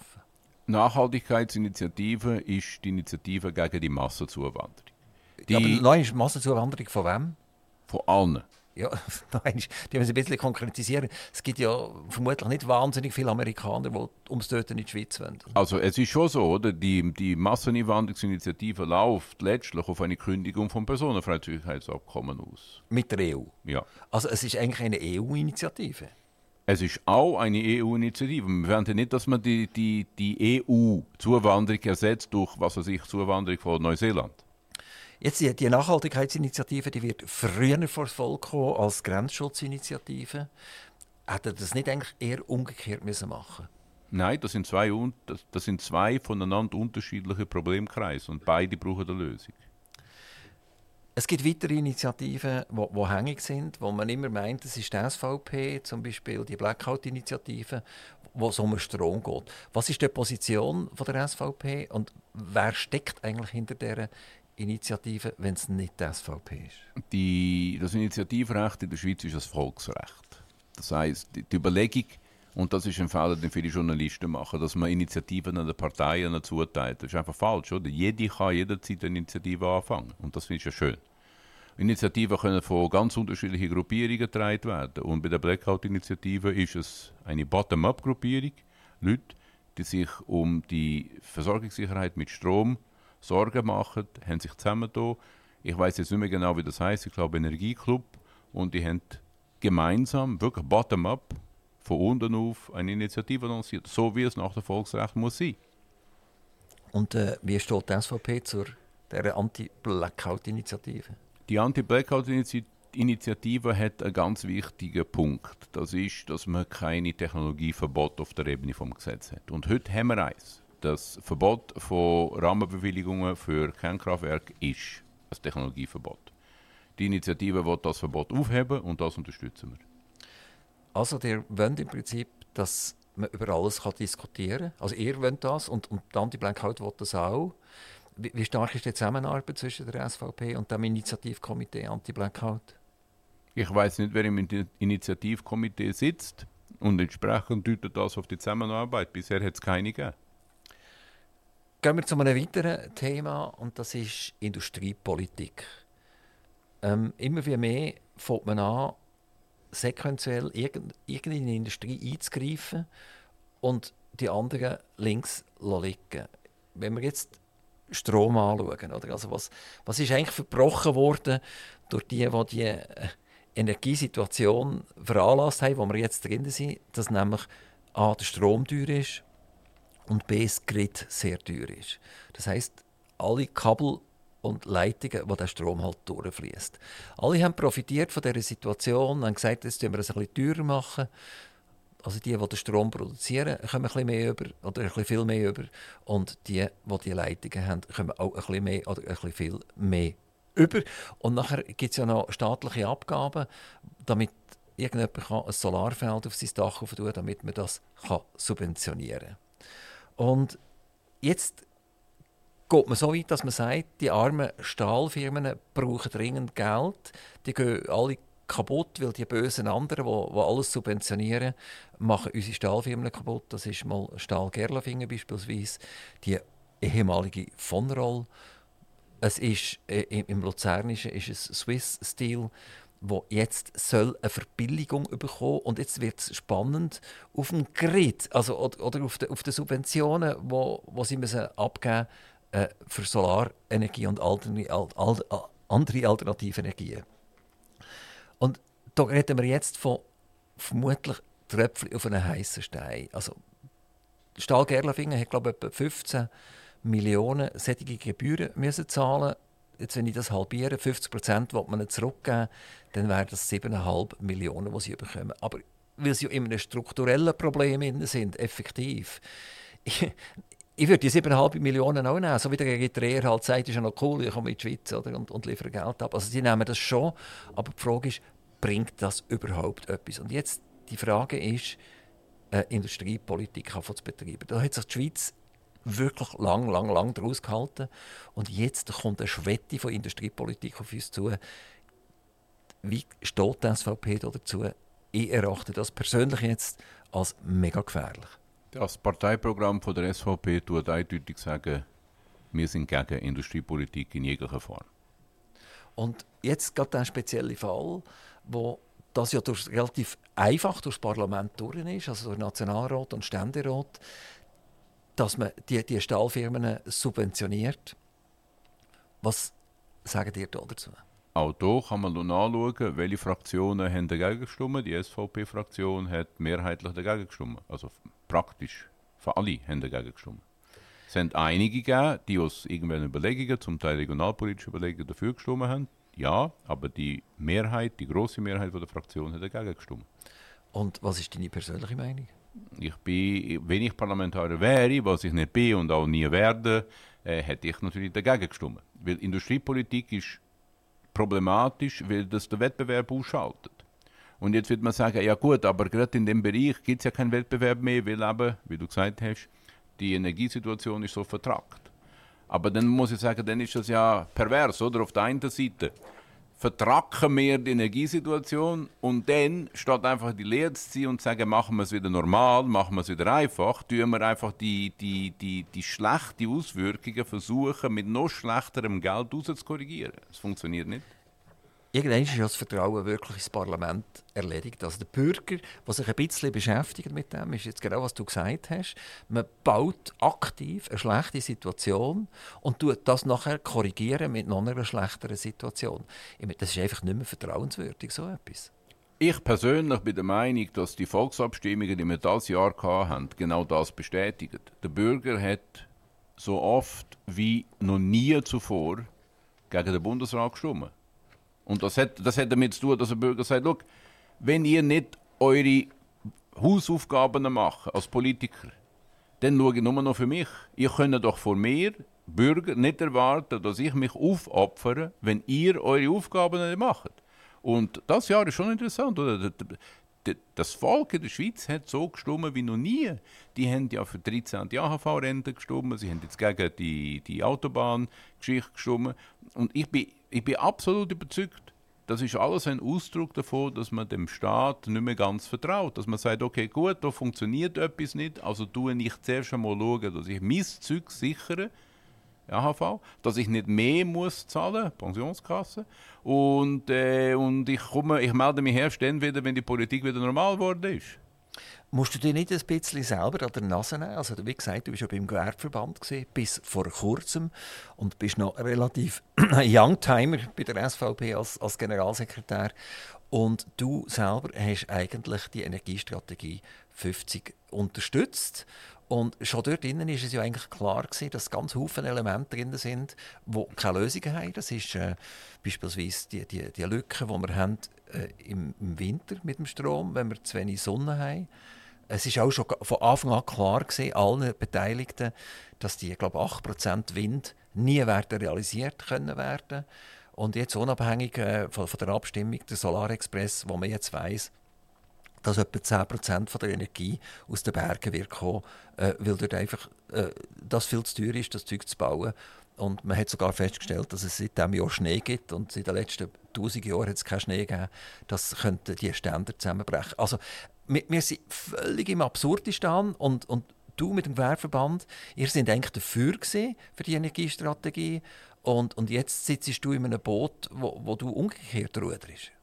Nachhaltigkeitsinitiative ist die Initiative gegen die Massenzuwanderung. Die, ja, aber nein, ist Massenzuwanderung von wem? Von allen. Ja, nein, die müssen ein bisschen konkretisieren. Es gibt ja vermutlich nicht wahnsinnig viele Amerikaner, die ums Töten in die Schweiz wollen. Also es ist schon so, oder? Die, die Masseneinwanderungsinitiative läuft letztlich auf eine Kündigung vom Personenfreizügigkeitsabkommen aus. Mit der E U? Ja. Also es ist eigentlich eine E U-Initiative? Es ist auch eine E U-Initiative. Wir wollen nicht, dass man die, die, die E U-Zuwanderung ersetzt durch, was weiß ich, Zuwanderung von Neuseeland. Jetzt die, die Nachhaltigkeitsinitiative, die wird früher vor das Volk kommen als Grenzschutzinitiative. Hätte das nicht eigentlich eher umgekehrt müssen machen? Nein, das sind zwei, das, das sind zwei voneinander unterschiedliche Problemkreise und beide brauchen eine Lösung. Es gibt weitere Initiativen, die, die hängig sind, wo man immer meint, es ist die S V P, zum Beispiel die Blackout-Initiative, wo es um den Strom geht. Was ist die Position von der S V P und wer steckt eigentlich hinter dieser Initiative, wenn es nicht die S V P ist? Die, das Initiativrecht in der Schweiz ist das Volksrecht. Das heisst, die, die Überlegung, und das ist ein Fehler, den viele Journalisten machen, dass man Initiativen an den Parteien zuteilt. Das ist einfach falsch. Oder? Jede kann jederzeit eine Initiative anfangen. Und das finde ich ja schön. Initiativen können von ganz unterschiedlichen Gruppierungen getragen werden. Und bei der Blackout-Initiative ist es eine Bottom-up-Gruppierung. Leute, die sich um die Versorgungssicherheit mit Strom Sorgen machen, haben sich zusammengetan. Ich weiß jetzt nicht mehr genau, wie das heisst. Ich glaube, Energieclub. Und die haben gemeinsam, wirklich bottom-up, von unten auf eine Initiative lanciert. So wie es nach dem Volksrecht muss sein. Und äh, wie steht die S V P zur dieser Anti-Blackout-Initiative? Die Anti-Blackout-Initiative die Initiative hat einen ganz wichtigen Punkt. Das ist, dass man keine Technologieverbot auf der Ebene vom Gesetz hat. Und heute haben wir eins. Das Verbot von Rahmenbewilligungen für Kernkraftwerke ist ein Technologieverbot. Die Initiative will das Verbot aufheben und das unterstützen wir. Also ihr wollt im Prinzip, dass man über alles kann diskutieren kann. Also ihr wollt das und, und die Anti-Blackout will das auch. Wie, wie stark ist die Zusammenarbeit zwischen der S V P und dem Initiativkomitee Anti-Blackout? Ich weiß nicht, wer im Initiativkomitee sitzt und entsprechend deutet das auf die Zusammenarbeit. Bisher hat es keine gegeben. Gehen wir zu einem weiteren Thema und das ist Industriepolitik. Ähm, immer wie mehr fängt man an, sequenziell irgend, irgendeine Industrie einzugreifen und die anderen links liegen. Wenn wir jetzt Strom anschauen, oder? Also was, was ist eigentlich verbrochen worden durch die, die die äh, Energiesituation veranlasst haben, wo wir jetzt drin sind, dass nämlich A, der Strom teuer ist und B, das Grid sehr teuer ist. Das heisst, alle Kabel und Leitungen, wo der Strom halt durchfließt. Alle haben profitiert von dieser Situation und haben gesagt, jetzt müssen wir es ein bisschen teurer machen. Also die, die den Strom produzieren, kommen ein bisschen mehr über oder ein bisschen viel mehr über. Und die, die die Leitungen haben, kommen auch ein bisschen mehr oder ein bisschen viel mehr über. Und nachher gibt es ja noch staatliche Abgaben, damit irgendjemand kann ein Solarfeld auf sein Dach tun kann, damit man das kann subventionieren kann. Und jetzt geht man so weit, dass man sagt, die armen Stahlfirmen brauchen dringend Geld. Die gehen alle kaputt, weil die bösen anderen, die, die alles subventionieren, machen unsere Stahlfirmen kaputt. Das ist mal Stahl Gerlafingen beispielsweise, die ehemalige von Roll. Es ist äh, im Luzernischen ist es Swiss Steel, wo jetzt soll eine Verbilligung bekommen. Und jetzt wird es spannend auf dem Grid, also oder, oder auf den auf de Subventionen, wo, wo sie müssen abgeben äh, für Solarenergie und alterne, alt, alt, andere alternative Energien. Und da reden wir jetzt von vermutlich Tröpfchen auf einen heißen Stein. Also Stahl Gerlafingen hat, glaube ich, etwa fünfzehn Millionen solche Gebühren müssen zahlen. Jetzt, wenn ich das halbiere, fünfzig Prozent will man ihnen zurückgeben, dann wären das sieben Komma fünf Millionen, die sie bekommen. Aber weil sie ja immer ein strukturelles Problem sind, effektiv. Ich, ich würde die sieben Komma fünf Millionen auch nehmen. So wie der Eritreer halt sagt, ist ja noch cool, ich komme in die Schweiz oder, und, und liefere Geld ab. Also sie nehmen das schon, aber die Frage ist, bringt das überhaupt etwas? Und jetzt die Frage ist, äh, Industriepolitik zu betreiben. Da hat sich die Schweiz wirklich lang, lang, lang daraus gehalten. Und jetzt kommt eine Schwette von Industriepolitik auf uns zu. Wie steht die S V P dazu? Ich erachte das persönlich jetzt als mega gefährlich. Das Parteiprogramm von der S V P tut eindeutig sagen, wir sind gegen Industriepolitik in jeglicher Form. Und jetzt gerade ein spezieller Fall, wo das ja durch, relativ einfach durchs Parlament durch ist, also durch Nationalrat und Ständerat, dass man die, die Stahlfirmen subventioniert. Was sagen ihr dazu? Auch hier kann man nachschauen, welche Fraktionen haben dagegen gestimmt. Die S V P-Fraktion hat mehrheitlich dagegen gestimmt. Also praktisch für alle haben dagegen gestimmt. Es sind einige gegeben, die aus irgendwelchen Überlegungen, zum Teil regionalpolitische Überlegungen, dafür gestimmt haben. Ja, aber die Mehrheit, die grosse Mehrheit der Fraktion hat dagegen gestimmt. Und was ist deine persönliche Meinung? Ich bin, wenn ich Parlamentarier wäre, was ich nicht bin und auch nie werde, äh, hätte ich natürlich dagegen gestimmt. Weil Industriepolitik ist problematisch, weil das den Wettbewerb ausschaltet. Und jetzt wird man sagen, ja gut, aber gerade in dem Bereich gibt es ja keinen Wettbewerb mehr, weil eben, wie du gesagt hast, die Energiesituation ist so vertragt. Aber dann muss ich sagen, dann ist das ja pervers, oder? Auf der einen Seite vertracken wir die Energiesituation und dann statt einfach die Lehre zu ziehen und zu sagen, machen wir es wieder normal, machen wir es wieder einfach, tun wir einfach die, die, die, die schlechten Auswirkungen versuchen, mit noch schlechterem Geld rauszukorrigieren. Das funktioniert nicht. Irgendwann ist ja das Vertrauen wirklich ins Parlament erledigt. Also der Bürger, der sich ein bisschen beschäftigt mit dem, ist jetzt genau, was du gesagt hast. Man baut aktiv eine schlechte Situation und tut das nachher korrigieren mit noch einer schlechteren Situation. Ich meine, das ist einfach nicht mehr vertrauenswürdig, so etwas. Ich persönlich bin der Meinung, dass die Volksabstimmungen, die wir dieses Jahr hatten, genau das bestätigen. Der Bürger hat so oft wie noch nie zuvor gegen den Bundesrat gestimmt. Und das hat, das hat damit zu tun, dass der Bürger sagt, schau, wenn ihr nicht eure Hausaufgaben macht als Politiker, dann schaue ich nur noch für mich. Ihr könnt doch von mir, Bürger, nicht erwarten, dass ich mich aufopfere, wenn ihr eure Aufgaben nicht macht. Und das Jahr ist schon interessant, oder? Das Volk in der Schweiz hat so gestimmt wie noch nie. Die haben ja für dreizehnte A H V-Rente gestimmt, sie haben jetzt gegen die, die Autobahngeschichte gestimmt. Und ich bin, ich bin absolut überzeugt, das ist alles ein Ausdruck davon, dass man dem Staat nicht mehr ganz vertraut. Dass man sagt, okay, gut, da funktioniert etwas nicht, also tue ich zuerst einmal schauen, dass ich mein Zeug sichere, A H V, dass ich nicht mehr muss zahlen, Pensionskasse. Und, äh, und ich, komme, ich melde mich erst dann wieder, wenn die Politik wieder normal geworden ist. Musst du dir nicht ein bisschen selber an der Nase nehmen? Also, wie gesagt, du warst ja beim Gewerbeverband gewesen, bis vor kurzem und bist noch relativ Youngtimer bei der S V P als, als Generalsekretär. Und du selber hast eigentlich die Energiestrategie fünfzig unterstützt. Und schon dort drinnen ist es ja eigentlich klar gewesen, dass ganz viele Elemente drin sind, die keine Lösungen haben. Das ist äh, beispielsweise die, die, die Lücke, die wir haben äh, im, im Winter mit dem Strom, wenn wir zu wenig Sonne haben. Es ist auch schon von Anfang an klar gewesen, allen Beteiligten, dass die, glaube ich, acht Prozent Wind nie werden realisiert können werden. Und jetzt unabhängig äh, von, von der Abstimmung, der Solarexpress, wo man jetzt weiss, dass etwa zehn Prozent der Energie aus den Bergen wird kommen, äh, weil dort einfach äh, das viel zu teuer ist, das Zeug zu bauen. Und man hat sogar festgestellt, dass es seit diesem Jahr Schnee gibt und in den letzten tausend Jahren hat es keinen Schnee gegeben. Das könnte die Stände zusammenbrechen. Also wir, wir sind völlig im Absurdistan und, und du mit dem Gewerbeverband, ihr seid eigentlich dafür gewesen, für die Energiestrategie und, und jetzt sitzt du in einem Boot, wo, wo du umgekehrt ruderst.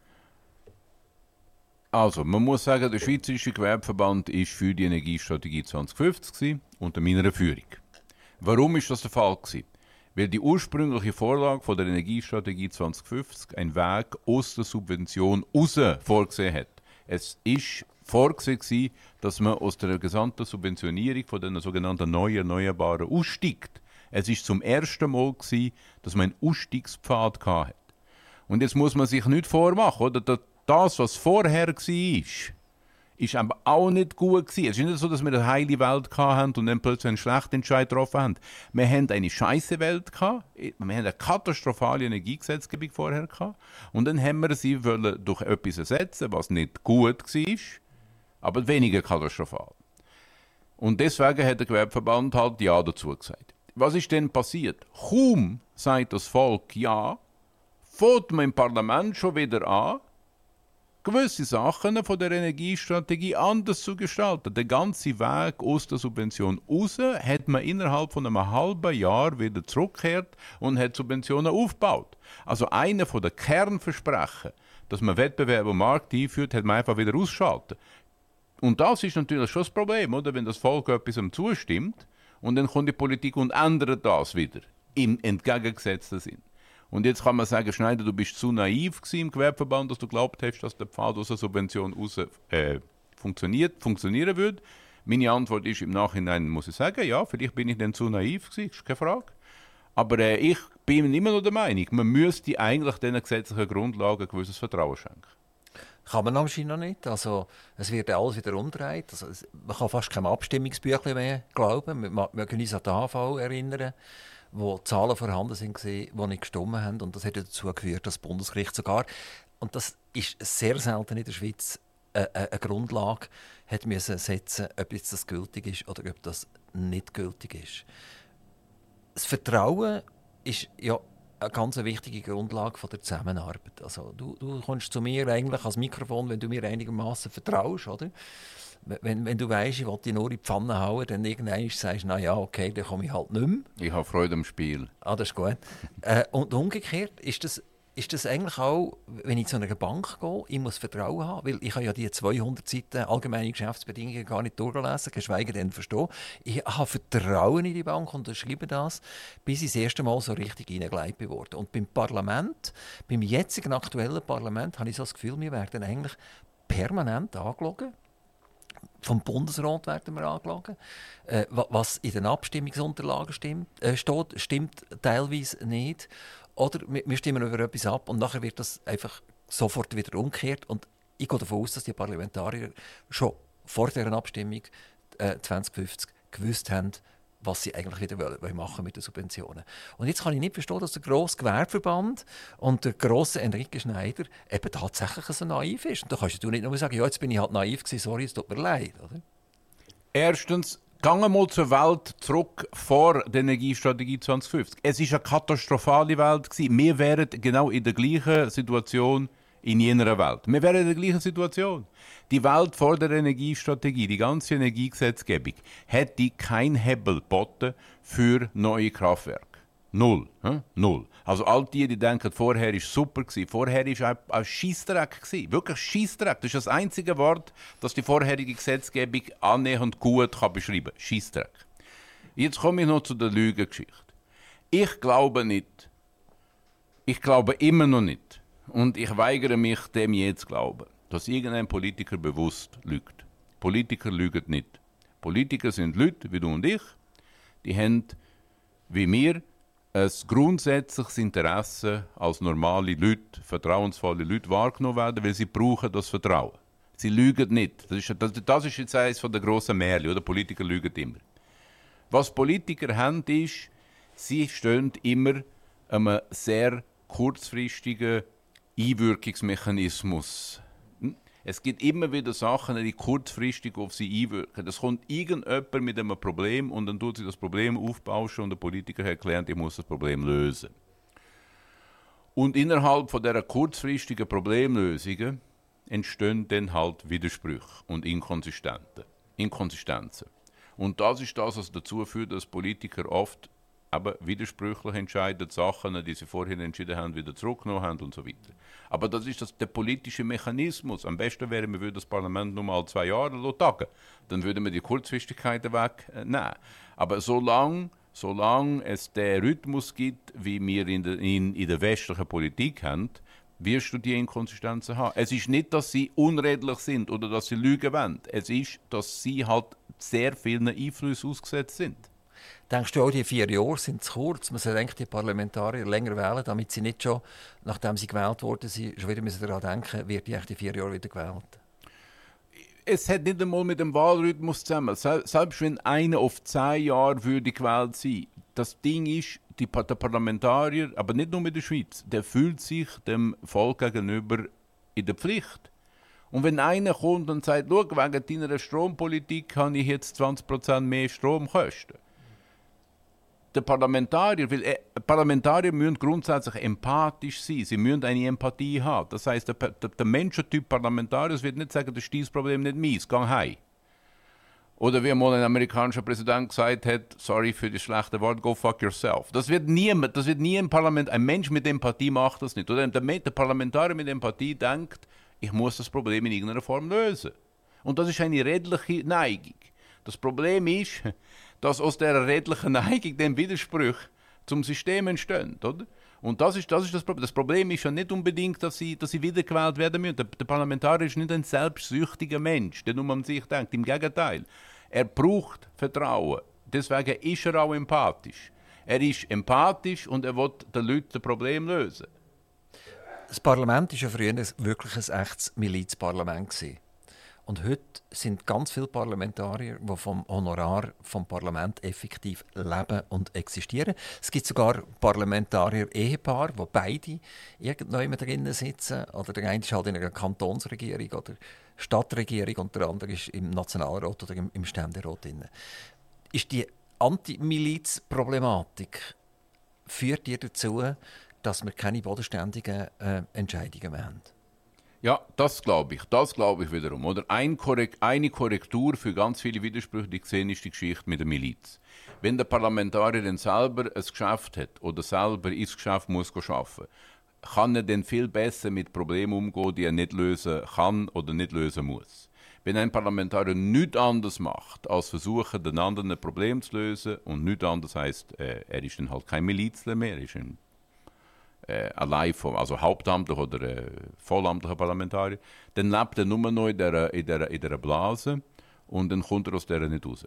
Also, man muss sagen, der Schweizerische Gewerbeverband war für die Energiestrategie zwanzig fünfzig unter meiner Führung. Warum ist das der Fall gewesen? Weil die ursprüngliche Vorlage von der Energiestrategie zwanzig fünfzig einen Weg aus der Subvention raus vorgesehen hat. Es ist vorgesehen, dass man aus der gesamten Subventionierung von den sogenannten neuen Erneuerbaren aussteigt. Es ist zum ersten Mal gewesen, dass man einen Ausstiegspfad hatte. Und jetzt muss man sich nicht vormachen, oder? Das, was vorher war, ist aber auch nicht gut gewesen. Es ist nicht so, dass wir eine heile Welt hatten und dann plötzlich einen schlechten Entscheid getroffen haben. Wir hatten eine scheisse Welt gehabt. Wir hatten eine katastrophale Energiegesetzgebung vorher gehabt. Und dann haben wir sie durch etwas ersetzen, was nicht gut war, aber weniger katastrophal. Und deswegen hat der Gewerbeverband halt Ja dazu gesagt. Was ist denn passiert? Kaum sagt das Volk Ja, fängt man im Parlament schon wieder an, gewisse Sachen von der Energiestrategie anders zu gestalten. Der ganze Weg aus der Subvention raus hat man innerhalb von einem halben Jahr wieder zurückgekehrt und hat Subventionen aufgebaut. Also einer der Kernversprechen, dass man Wettbewerb am Markt einführt, hat man einfach wieder ausgeschaltet. Und das ist natürlich schon das Problem, oder? Wenn das Volk etwas zustimmt und dann kommt die Politik und ändert das wieder im entgegengesetzten Sinn. Und jetzt kann man sagen, Schneider, du bist zu naiv im Gewerbeverband, dass du glaubt hast, dass der Pfad aus der Subvention raus äh, funktioniert, funktionieren würde. Meine Antwort ist im Nachhinein, muss ich sagen, ja, vielleicht bin ich dann zu naiv gewesen, ist keine Frage. Aber äh, ich bin immer noch der Meinung, man müsste eigentlich diesen gesetzlichen Grundlagen ein gewisses Vertrauen schenken. Kann man anscheinend noch nicht. Also, es wird alles wieder umgedreht. Also, es, man kann fast keinem Abstimmungsbüchlein mehr glauben. Wir, wir können uns an die A H V erinnern, wo Zahlen vorhanden sind, die nicht gestimmt haben. Und das hat dazu geführt, dass das Bundesgericht sogar, und das ist sehr selten in der Schweiz, eine, eine Grundlage hat müssen setzen, ob jetzt das gültig ist oder ob das nicht gültig ist. Das Vertrauen ist ja eine ganz wichtige Grundlage der Zusammenarbeit. Also, du, du kommst zu mir eigentlich als Mikrofon, wenn du mir einigermaßen vertraust, oder? Wenn, wenn du weißt, ich will dich nur in die Pfanne hauen, dann irgendwann sagst du, na ja, okay, dann komme ich halt nicht mehr. Ich habe Freude am Spiel. Ah, das ist gut. äh, und umgekehrt ist das, ist das eigentlich auch, wenn ich zu einer Bank gehe, ich muss Vertrauen haben, weil ich habe ja die zweihundert Seiten allgemeine Geschäftsbedingungen gar nicht durchlesen, geschweige denn verstehen. Ich habe Vertrauen in die Bank und unterschreibe das, bis ich das erste Mal so richtig reingeleitet wurde. Und beim Parlament, beim jetzigen aktuellen Parlament, habe ich so das Gefühl, wir werden eigentlich permanent angelogen. Vom Bundesrat werden wir angelogen. Äh, was in den Abstimmungsunterlagen stimmt, äh, steht, stimmt teilweise nicht. oder wir, wir stimmen über etwas ab und nachher wird das einfach sofort wieder umgekehrt. Und ich gehe davon aus, dass die Parlamentarier schon vor dieser Abstimmung äh, zwanzig fünfzig gewusst haben, was sie eigentlich wieder wollen, machen mit den Subventionen. Und jetzt kann ich nicht verstehen, dass der grosse Gewerbeverband und der grosse Enrique Schneider eben tatsächlich so naiv ist. Und da kannst du nicht nur sagen, ja, jetzt bin ich halt naiv gewesen, sorry, es tut mir leid. Oder? Erstens, gehen wir mal zur Welt zurück vor der Energiestrategie zwanzig fünfzig. Es war eine katastrophale Welt. Wir wären genau in der gleichen Situation in jener Welt. Wir wären in der gleichen Situation. Die Welt vor der Energiestrategie, die ganze Energiegesetzgebung, hätte kein Hebel geboten für neue Kraftwerke. Null. Hm? Null. Also all die, die denken, vorher war es super, vorher war es ein Scheissdreck. Wirklich Scheissdreck. Das ist das einzige Wort, das die vorherige Gesetzgebung annähernd gut kann beschreiben kann. Scheissdreck. Jetzt komme ich noch zu der Lügengeschichte. Ich glaube nicht. Ich glaube immer noch nicht. Und ich weigere mich, dem jetzt zu glauben, dass irgendein Politiker bewusst lügt. Politiker lügen nicht. Politiker sind Leute wie du und ich, die haben, wie wir, ein grundsätzliches Interesse als normale Leute, vertrauensvolle Leute wahrgenommen werden, weil sie brauchen das Vertrauen. Sie lügen nicht. Das ist, das, das ist jetzt eines der grossen Märchen, oder? Politiker lügen immer. Was Politiker haben, ist, sie stehen immer einem sehr kurzfristigen Einwirkungsmechanismus. Es gibt immer wieder Sachen, die kurzfristig auf sie einwirken. Es kommt irgendjemand mit einem Problem und dann tut sie das Problem aufbauschen und der Politiker hat gelernt, ich muss das Problem lösen. Und innerhalb von dieser kurzfristigen Problemlösungen entstehen dann halt Widersprüche und Inkonsistenzen. Inkonsistenzen. Und das ist das, was dazu führt, dass Politiker oft aber widersprüchlich entscheiden, Sachen, die sie vorhin entschieden haben, wieder zurückgenommen haben und so weiter. Aber das ist das, der politische Mechanismus. Am besten wäre, wir würden das Parlament nur mal zwei Jahre tagen. Dann würden wir die Kurzfristigkeiten wegnehmen. Aber solange, solange es den Rhythmus gibt, wie wir in der, in, in der westlichen Politik haben, wirst du die Inkonsistenzen haben. Es ist nicht, dass sie unredlich sind oder dass sie lügen wollen. Es ist, dass sie halt sehr vielen Einflüssen ausgesetzt sind. Denkst du auch, die vier Jahre sind zu kurz? Man sollte die Parlamentarier länger wählen, damit sie nicht schon, nachdem sie gewählt worden sind, schon wieder daran denken, wird die vier Jahre wieder gewählt? Es hat nicht einmal mit dem Wahlrhythmus zusammen. Selbst wenn einer auf zehn Jahre würde gewählt sein, das Ding ist, die, der Parlamentarier, aber nicht nur in der Schweiz, der fühlt sich dem Volk gegenüber in der Pflicht. Und wenn einer kommt und sagt, schau, wegen deiner Strompolitik habe ich jetzt zwanzig Prozent mehr Stromkosten. Der Parlamentarier, weil äh, Parlamentarier müssen grundsätzlich empathisch sein, sie müssen eine Empathie haben. Das heisst, der, der, der Menschentyp Parlamentarier wird nicht sagen, das ist dein Problem, nicht meins, geh heim. Oder wie mal ein amerikanischer Präsident gesagt hat, sorry für das schlechte Wort, go fuck yourself. Das wird niemand, das wird nie im Parlament, ein Mensch mit Empathie macht das nicht. Oder der, der Parlamentarier mit Empathie denkt, ich muss das Problem in irgendeiner Form lösen. Und das ist eine redliche Neigung. Das Problem ist, dass aus dieser redlichen Neigung dann Widersprüche zum System entstehen. Oder? Und das ist, das ist das Problem. Das Problem ist ja nicht unbedingt, dass sie, dass sie wiedergewählt werden müssen. Der, der Parlamentarier ist nicht ein selbstsüchtiger Mensch, der nur an sich denkt. Im Gegenteil. Er braucht Vertrauen. Deswegen ist er auch empathisch. Er ist empathisch und er will den Leuten das Problem lösen. Das Parlament war ja früher wirklich ein echtes Milizparlament. Und heute sind ganz viele Parlamentarier, die vom Honorar vom Parlament effektiv leben und existieren. Es gibt sogar Parlamentarier-Ehepaare, wo beide irgendwo drinnen sitzen. Oder der eine ist halt in einer Kantonsregierung oder Stadtregierung und der andere ist im Nationalrat oder im, im Ständerat drin. Ist die Anti-Miliz-Problematik, führt die dazu, dass wir keine bodenständigen äh, Entscheidungen mehr haben? Ja, das glaube ich. Das glaube ich wiederum. Oder ein Korrekt, eine Korrektur für ganz viele Widersprüche, die gesehen ist die Geschichte mit der Miliz. Wenn der Parlamentarier dann selber ein Geschäft hat oder selber ins Geschäft muss arbeiten, kann er dann viel besser mit Problemen umgehen, die er nicht lösen kann oder nicht lösen muss. Wenn ein Parlamentarier nichts anderes macht, als versuchen, den anderen ein Problem zu lösen, und nichts anderes heisst, äh, er ist dann halt kein Milizler mehr, er ist ein Äh, allein vom, also hauptamtlich oder äh, vollamtlicher Parlamentarier, dann lebt er nur noch in dieser, in dieser, in dieser Blase und dann kommt er aus dieser nicht raus.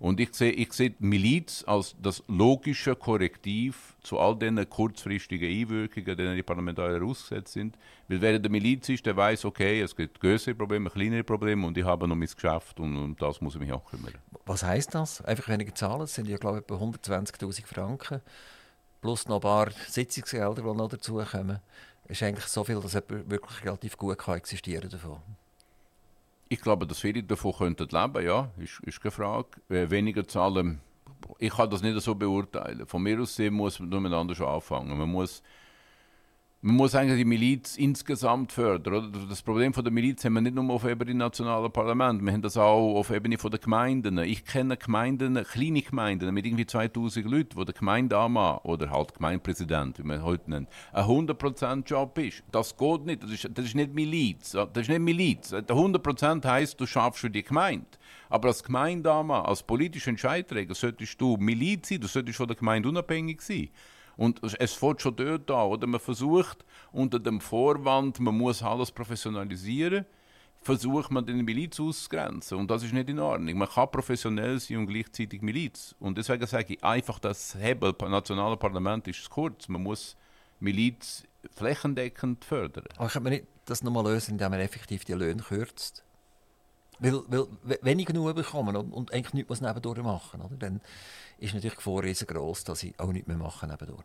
Und ich sehe, ich sehe die Miliz als das logische Korrektiv zu all den kurzfristigen Einwirkungen, denen die Parlamentarier ausgesetzt sind. Weil wer in der Miliz ist, der weiß, okay, es gibt größere Probleme, kleinere Probleme und ich habe noch mein Geschäft und um das muss ich mich auch kümmern. Was heisst das? Einfach weniger zahlen? Das sind ja, glaube ich, etwa hundertzwanzigtausend Franken. Plus noch ein paar Sitzungsgelder, die noch dazukommen. Das ist eigentlich so viel, dass jemand wirklich relativ gut kann existieren davon. Ich glaube, dass viele davon könnten leben, ja, ist, ist keine Frage. Äh, weniger zahlen, ich kann das nicht so beurteilen. Von mir aus gesehen muss man nur miteinander schon anfangen. Man muss, man muss eigentlich die Miliz insgesamt fördern. Oder? Das Problem von der Miliz haben wir nicht nur auf Ebene des nationalen Parlaments, wir haben das auch auf Ebene der Gemeinden. Ich kenne Gemeinden, kleine Gemeinden mit irgendwie zweitausend Leuten, wo der Gemeindeammann oder halt Gemeindepräsident, wie man heute nennt, ein hundert Prozent Job ist. Das geht nicht, das ist, das ist nicht Miliz. Das ist nicht Miliz. hundert Prozent heisst, du schaffst für die Gemeinde. Aber als Gemeindeammann, als politischer Entscheidträger, solltest du Miliz sein, du solltest von der Gemeinde unabhängig sein. Und es fängt schon dort an, oder? Man versucht unter dem Vorwand, man muss alles professionalisieren, versucht man den Miliz auszugrenzen. Und das ist nicht in Ordnung. Man kann professionell sein und gleichzeitig Miliz. Und deswegen sage ich einfach, das Hebel nationale Parlament ist zu kurz. Man muss Miliz flächendeckend fördern. Aber kann man nicht das nochmal lösen, indem man effektiv die Löhne kürzt? Weil, weil wenn ich genug bekomme und, und eigentlich nichts nebendurch machen muss, dann ist natürlich die Gefahr riesengroß, dass ich auch nichts mehr mache nebendurch.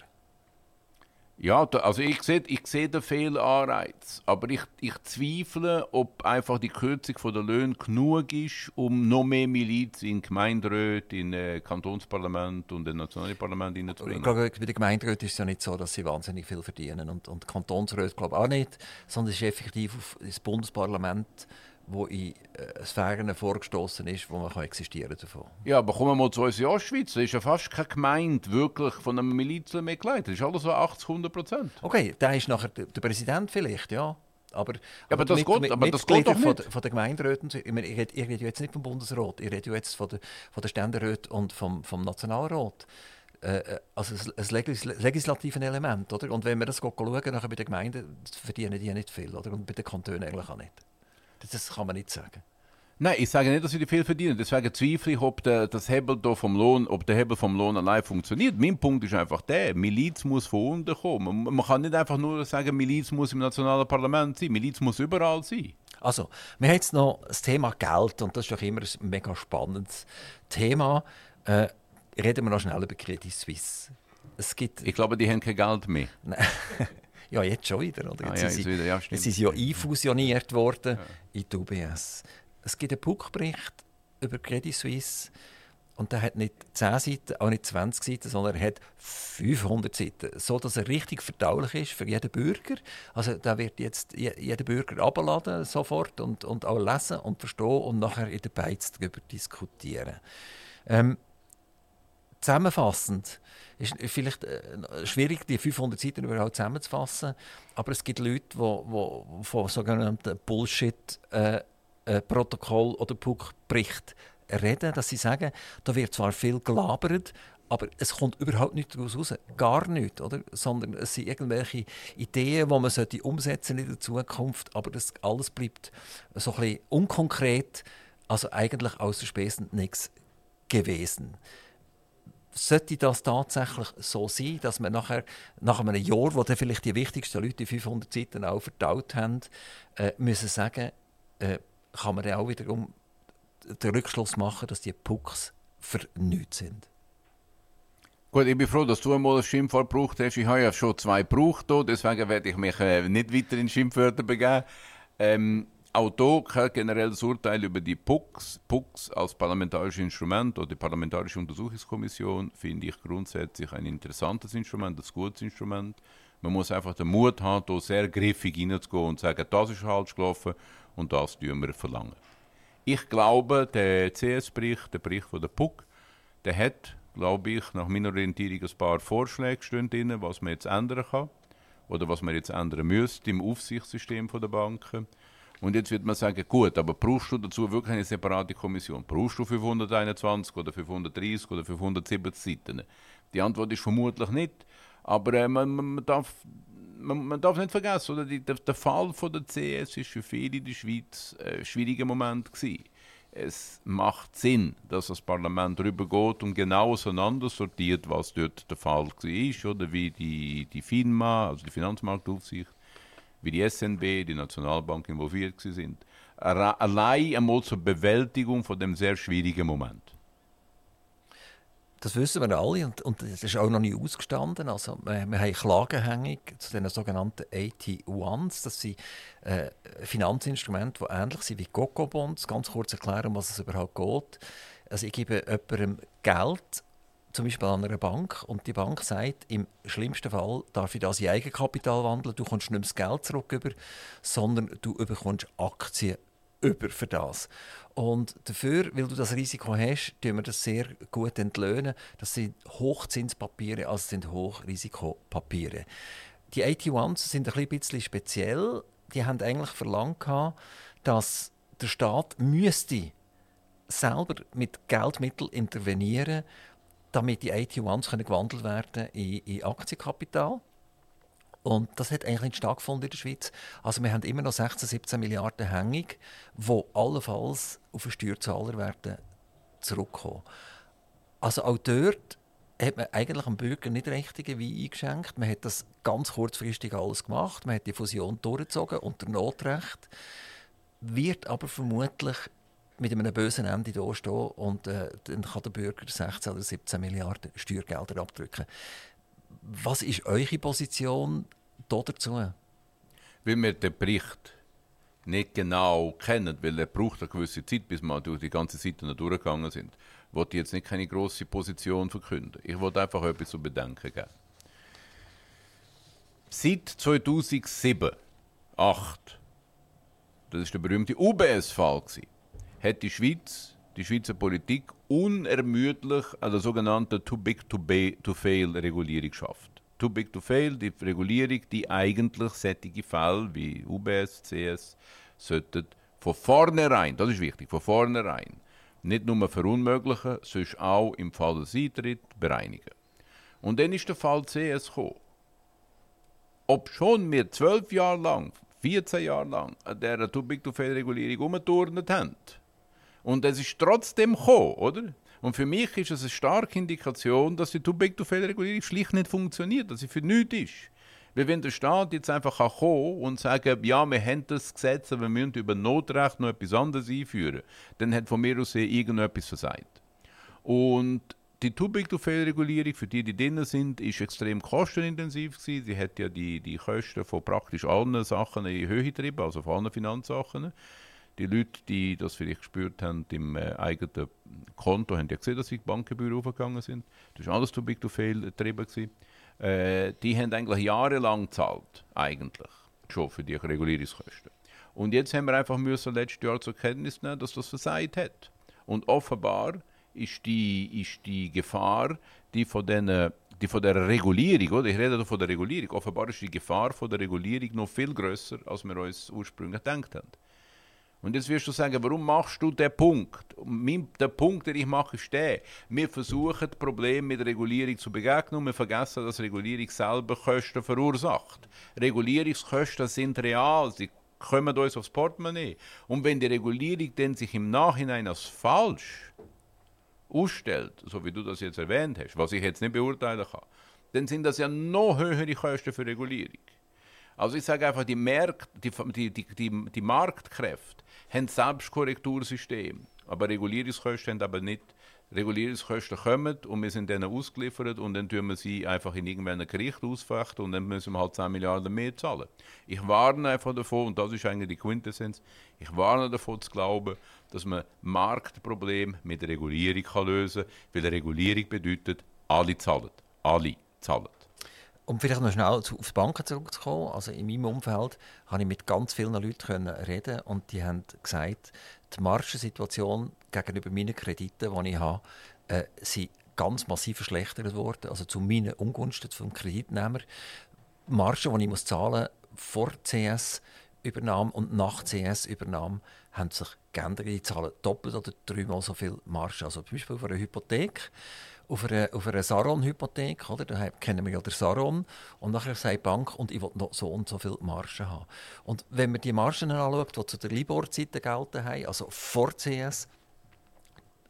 Ja, da, also ich sehe, ich sehe den Fehlanreiz, aber ich, ich zweifle, ob einfach die Kürzung der Löhne genug ist, um noch mehr Miliz in Gemeinderäte, in äh, Kantonsparlament und in nationalen Parlament hineinzubringen. Ich glaube, bei den Gemeinderäten ist es ja nicht so, dass sie wahnsinnig viel verdienen und, und Kantonsräte glaube ich auch nicht, sondern es ist effektiv auf das Bundesparlament, wo in äh, Sphären vorgestoßen ist, wo man kann existieren davon. Ja, aber kommen wir mal zu uns in Ostschweiz. Da ist ja fast keine Gemeinde wirklich von einem Milizler mehr geleitet. Das ist alles so achtzig, hundert Prozent. Okay, da ist nachher der, der Präsident vielleicht, ja. Aber, ja, aber, das, mit, geht, mit, aber das geht doch nicht. Von, von den Gemeinderäten, ich, meine, ich, rede, ich rede jetzt nicht vom Bundesrat, ich rede jetzt von den, von den Ständeräten und vom, vom Nationalrat. Äh, also ein legislatives Element, oder? Und wenn wir das schauen, nachher bei den Gemeinden verdienen die nicht viel, oder? Und bei den Kantonen eigentlich auch nicht. Das kann man nicht sagen. Nein, ich sage nicht, dass sie viel verdienen. Deswegen zweifle ich, ob der, das Hebel da vom Lohn, ob der Hebel vom Lohn allein funktioniert. Mein Punkt ist einfach der: Miliz muss von unten kommen. Man kann nicht einfach nur sagen, Miliz muss im nationalen Parlament sein. Miliz muss überall sein. Also, wir haben jetzt noch das Thema Geld und das ist doch immer ein mega spannendes Thema. Äh, reden wir noch schnell über Credit Suisse. Es gibt ich glaube, die haben kein Geld mehr. Ja, jetzt schon wieder. Oder? Jetzt, ah, ja, sind, jetzt wieder. Ja, sie, jetzt sind sie ja einfusioniert worden ja. in die U B S. Es gibt einen Buchbericht über Credit Suisse und der hat nicht zehn Seiten, auch nicht zwanzig Seiten, sondern er hat fünfhundert Seiten, so dass er richtig verdaulich ist für jeden Bürger. Also da wird jetzt jeder Bürger abladen sofort und, und auch lesen und verstehen und nachher in der Beiz darüber diskutieren. Ähm, Zusammenfassend ist vielleicht äh, schwierig, die fünfhundert Seiten überhaupt zusammenzufassen, aber es gibt Leute, die von sogenannten Bullshit-Protokoll äh, äh, oder Buchbericht reden, dass sie sagen, da wird zwar viel gelabert, aber es kommt überhaupt nichts daraus raus. Gar nichts, oder? Sondern es sind irgendwelche Ideen, die man umsetzen in der Zukunft, aber das alles bleibt so ein bisschen unkonkret, also eigentlich außer Spesen nichts gewesen. Sollte das tatsächlich so sein, dass man nachher, nach einem Jahr, wo dann vielleicht die wichtigsten Leute die fünfhundert Seiten auch verdaut haben, äh, müssen sagen, äh, kann man dann auch wiederum den Rückschluss machen, dass die Pucks für nichts sind? Gut, ich bin froh, dass du einmal ein Schimpfwort gebraucht hast. Ich habe ja schon zwei gebraucht, deswegen werde ich mich äh, nicht weiter in Schimpfwörter begeben. Ähm, Auch hier kein generelles Urteil über die Pucks. Pucks als parlamentarisches Instrument oder die Parlamentarische Untersuchungskommission finde ich grundsätzlich ein interessantes Instrument, ein gutes Instrument. Man muss einfach den Mut haben, hier sehr griffig hineinzugehen und zu sagen, das ist falsch gelaufen und das tun wir verlangen. Ich glaube, der C S-Bericht, der Bericht von der Puck, der hat, glaube ich, nach meiner Orientierung ein paar Vorschläge stehen drin, was man jetzt ändern kann oder was man jetzt ändern müsste im Aufsichtssystem der Banken. Und jetzt wird man sagen, gut, aber brauchst du dazu wirklich eine separate Kommission? Brauchst du fünfhunderteinundzwanzig oder fünfhundertdreißig oder fünfhundertsiebzig Seiten? Die Antwort ist vermutlich nicht. Aber äh, man, man, darf, man, man darf nicht vergessen, oder? Die, der, der Fall von der C S war für viele in der Schweiz ein schwieriger Moment gewesen. es macht Sinn, dass das Parlament darüber geht und genau auseinandersortiert, was dort der Fall war, oder wie die, die FINMA, also die Finanzmarktaufsicht, wie die S N B, die Nationalbank involviert sind. Allein einmal zur Bewältigung von dem sehr schwierigen Moment. Das wissen wir alle und, und das ist auch noch nicht ausgestanden. Also, wir, wir haben Klagen hängig zu den sogenannten A T eins. Das sind äh, Finanzinstrumente, die ähnlich sind wie Coco-Bonds. Ganz kurz erklären, um was es überhaupt geht. Also, ich gebe jemandem Geld, zum Beispiel an einer Bank, und die Bank sagt, im schlimmsten Fall darf ich das in Eigenkapital wandeln. Du kommst nicht mehr das Geld zurück, über, sondern du bekommst Aktien über für das. Und dafür, weil du das Risiko hast, tun wir das sehr gut entlöhnen. Das sind Hochzinspapiere, also sind Hochrisikopapiere. Die A T eins sind ein bisschen speziell. Die haben eigentlich verlangt, dass der Staat müsste selber mit Geldmitteln intervenieren, damit die A T eins gewandelt werden in, in Aktienkapital. Und das hat eigentlich nicht stattgefunden in der Schweiz. Also wir haben immer noch sechzehn, siebzehn Milliarden hängig, die allenfalls auf den Steuerzahler werden zurückkommen. Also auch dort hat man eigentlich dem Bürger nicht richtige Wein eingeschenkt. Man hat das ganz kurzfristig alles gemacht. Man hat die Fusion durchgezogen unter Notrecht. Wird aber vermutlich mit einem bösen Ende da stehen und äh, dann kann der Bürger sechzehn oder siebzehn Milliarden Steuergelder abdrücken. Was ist eure Position dazu? Weil wir den Bericht nicht genau kennen, weil er braucht eine gewisse Zeit, bis wir durch die ganze Seite durchgegangen sind, wollte ich jetzt nicht keine grosse Position verkünden. Ich wollte einfach etwas zu bedenken geben. Seit zweitausendsieben, zweitausendacht, das war der berühmte U B S-Fall, hat die Schweiz, die Schweizer Politik unermüdlich an der sogenannten Too Big to, to Fail Regulierung geschafft. Too Big to Fail, die Regulierung, die eigentlich solche Fälle wie U B S, C S, sollten von vornherein, das ist wichtig, von vornherein, nicht nur verunmöglichen, sondern auch im Fall des Eintritts bereinigen. Und dann ist der Fall C S gekommen. Ob schon wir zwölf Jahre lang, vierzehn Jahre lang an dieser Too Big to Fail Regulierung umgeturnt haben. Und es ist trotzdem gekommen, oder? Und für mich ist es eine starke Indikation, dass die Too Big to Fail Regulierung schlicht nicht funktioniert, dass sie für nichts ist. Weil wenn der Staat jetzt einfach kommen und sagen, ja, wir haben das Gesetz, aber wir müssen über Notrecht noch etwas anderes einführen, dann hat von mir aus irgendetwas versagt. Und die Too Big to Fail Regulierung, für die, die drin sind, ist extrem kostenintensiv gewesen. Sie hat ja die, die Kosten von praktisch allen Sachen in die Höhe getrieben, also von allen Finanzsachen. Die Leute, die das vielleicht gespürt haben im äh, eigenen Konto, haben ja gesehen, dass die Bankgebühren aufgegangen sind. Das war alles Too Big to Fail getrieben. Äh, die haben eigentlich jahrelang gezahlt, eigentlich, schon für die Regulierungskosten. Und jetzt haben wir einfach müssen letztes Jahr zur Kenntnis nehmen, dass das versagt hat. Und offenbar ist die, ist die Gefahr, die von, den, die von der Regulierung, oder? Ich rede von der Regulierung, offenbar ist die Gefahr von der Regulierung noch viel grösser, als wir uns ursprünglich gedacht haben. Und jetzt wirst du sagen, warum machst du den Punkt? Mein, der Punkt, den ich mache, ist der. Wir versuchen, das Problem mit Regulierung zu begegnen und wir vergessen, dass Regulierung selber Kosten verursacht. Regulierungskosten sind real, sie kommen uns aufs Portemonnaie. Und wenn die Regulierung dann sich im Nachhinein als falsch ausstellt, so wie du das jetzt erwähnt hast, was ich jetzt nicht beurteilen kann, dann sind das ja noch höhere Kosten für Regulierung. Also ich sage einfach, die, Märkte, die, die, die, die Marktkräfte haben Selbstkorrektursystem, aber Regulierungskosten haben aber nicht. Regulierungskosten kommen und wir sind denen ausgeliefert und dann tun wir sie einfach in irgendeinem Gericht ausfechten und dann müssen wir halt zehn Milliarden mehr zahlen. Ich warne einfach davon, und das ist eigentlich die Quintessenz, ich warne davon zu glauben, dass man Marktprobleme mit Regulierung kann lösen kann, weil Regulierung bedeutet, alle zahlen. Alle zahlen. Um vielleicht noch schnell auf die Banken zurückzukommen. Also in meinem Umfeld konnte ich mit ganz vielen Leuten reden und die haben gesagt, die Margensituation gegenüber meinen Krediten, die ich habe, äh, sind ganz massiv verschlechtert worden. Also zu meinen Ungunsten vom Kreditnehmer. Die Margen, die ich zahlen muss, vor C S-Übernahme und nach C S-Übernahme, haben sich geändert. Ich zahle doppelt oder dreimal so viel Marge. Also zum Beispiel auf einer Hypothek. Auf einer, auf einer Saron-Hypothek, oder? Da kennen wir ja den Saron. Und nachher sagt die Bank, und ich will noch so und so viel Margen haben. Und wenn man die Margen anschaut, die zu der Libor-Zeit gelten haben, also vor C S,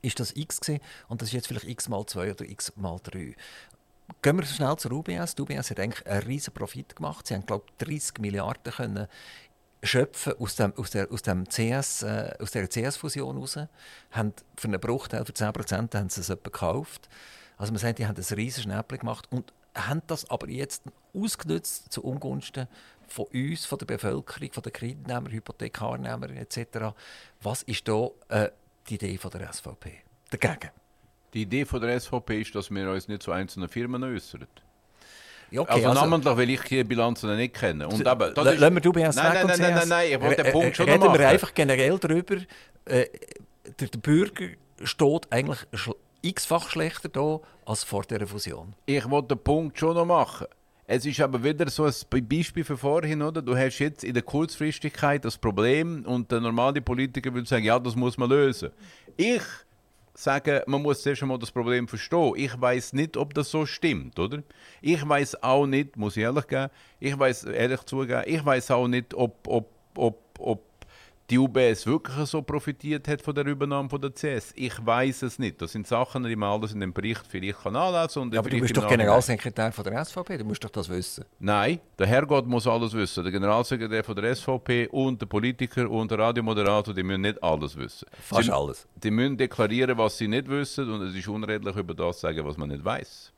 ist das X gewesen, und das ist jetzt vielleicht X mal zwei oder X mal drei. Gehen wir schnell zur U B S. Die U B S hat eigentlich einen riesen Profit gemacht. Sie haben, glaube ich, dreissig Milliarden können schöpfen aus, dem, aus, der, aus, dem C S, äh, aus der C S-Fusion heraus. Haben für einen Bruchteil, für zehn Prozent, haben sie es etwa gekauft. Also man sagt, die haben ein riesen Schnäppchen gemacht und haben das aber jetzt ausgenutzt zu Ungunsten von uns, von der Bevölkerung, von den Kreditnehmern, Hypothekarnehmern et cetera. Was ist da äh, die Idee von der S V P dagegen? Die Idee von der S V P ist, dass wir uns nicht zu einzelnen Firmen äußern. Ja, okay, also, also namentlich, weil ich die Bilanzen nicht kenne. Und aber, das Lassen wir die U B S nein, weg nein, und nein, C S. nein, nein, ich wollte den Punkt schon noch Reden machen. wir einfach generell darüber, äh, der, der Bürger steht eigentlich x-fach schlechter da als vor dieser Fusion. Ich wollte den Punkt schon noch machen. Es ist aber wieder so ein Beispiel für vorhin, oder? Du hast jetzt in der Kurzfristigkeit das Problem und der normale Politiker würde sagen, ja, das muss man lösen. Ich sage, man muss zuerst einmal das Problem verstehen. Ich weiß nicht, ob das so stimmt, oder? Ich weiß auch nicht, muss ich ehrlich geben, ich weiß ehrlich zugeben, ich weiß auch nicht, ob, ob, ob, ob die U B S wirklich so profitiert hat von der Übernahme von der C S. Ich weiß es nicht. Das sind Sachen, die man alles in dem Bericht vielleicht kann anlesen kann. Ja, aber du bist doch Generalsekretär von der S V P, du musst doch das wissen. Nein, der Herrgott muss alles wissen. Der Generalsekretär von der S V P und der Politiker und der Radiomoderator, die müssen nicht alles wissen. Fast sie, alles. Die müssen deklarieren, was sie nicht wissen, und es ist unredlich, über das zu sagen, was man nicht weiß.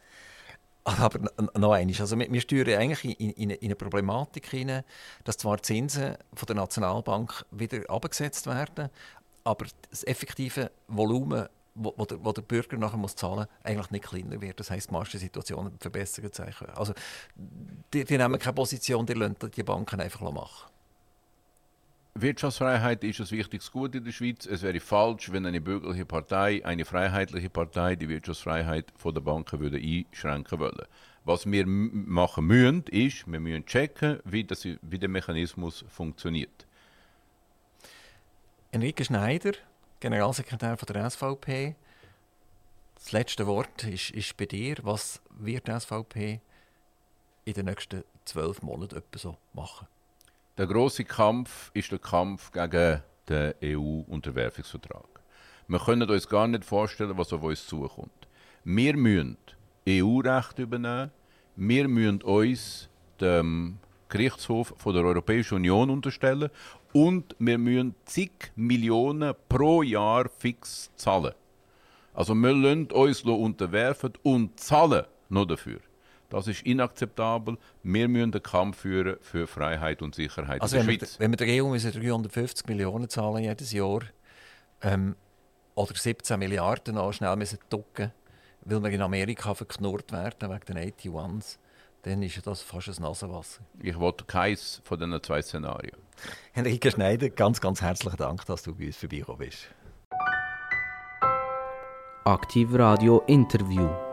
Aber noch eines. Also wir steuern eigentlich in, in, in eine Problematik hinein, dass zwar die Zinsen von der Nationalbank wieder abgesetzt werden, aber das effektive Volumen, wo, wo, der, wo der Bürger nachher muss zahlen muss, eigentlich nicht kleiner wird. Das heisst, die Margensituation verbessern sich. Also die, die nehmen keine Position, die lassen die Banken einfach machen. Wirtschaftsfreiheit ist ein wichtiges Gut in der Schweiz. Es wäre falsch, wenn eine bürgerliche Partei, eine freiheitliche Partei, die Wirtschaftsfreiheit von der Banken würde einschränken wollen. Was wir m- machen müssen, ist, wir müssen checken, wie, das, wie der Mechanismus funktioniert. Enrique Schneider, Generalsekretär von der S V P. Das letzte Wort ist, ist bei dir. Was wird die S V P in den nächsten zwölf Monaten etwa so machen? Der grosse Kampf ist der Kampf gegen den E U-Unterwerfungsvertrag. Wir können uns gar nicht vorstellen, was auf uns zukommt. Wir müssen E U-Recht übernehmen, wir müssen uns dem Gerichtshof von der Europäischen Union unterstellen und wir müssen zig Millionen pro Jahr fix zahlen. Also wir lassen uns unterwerfen und zahlen noch dafür. Das ist inakzeptabel. Wir müssen den Kampf führen für Freiheit und Sicherheit also in der wenn Schweiz. Wir, wenn wir der E U dreihundertfünfzig Millionen zahlen jedes Jahr ähm, oder siebzehn Milliarden auch schnell müssen ducken, weil wir in Amerika verknurrt werden wegen den einundachtzig, dann ist das fast ein Nasenwasser. Ich wollte keins von diesen zwei Szenarien. Enrique Schneider, ganz, ganz herzlichen Dank, dass du bei uns vorbeigekommen bist. Aktiv Radio Interview.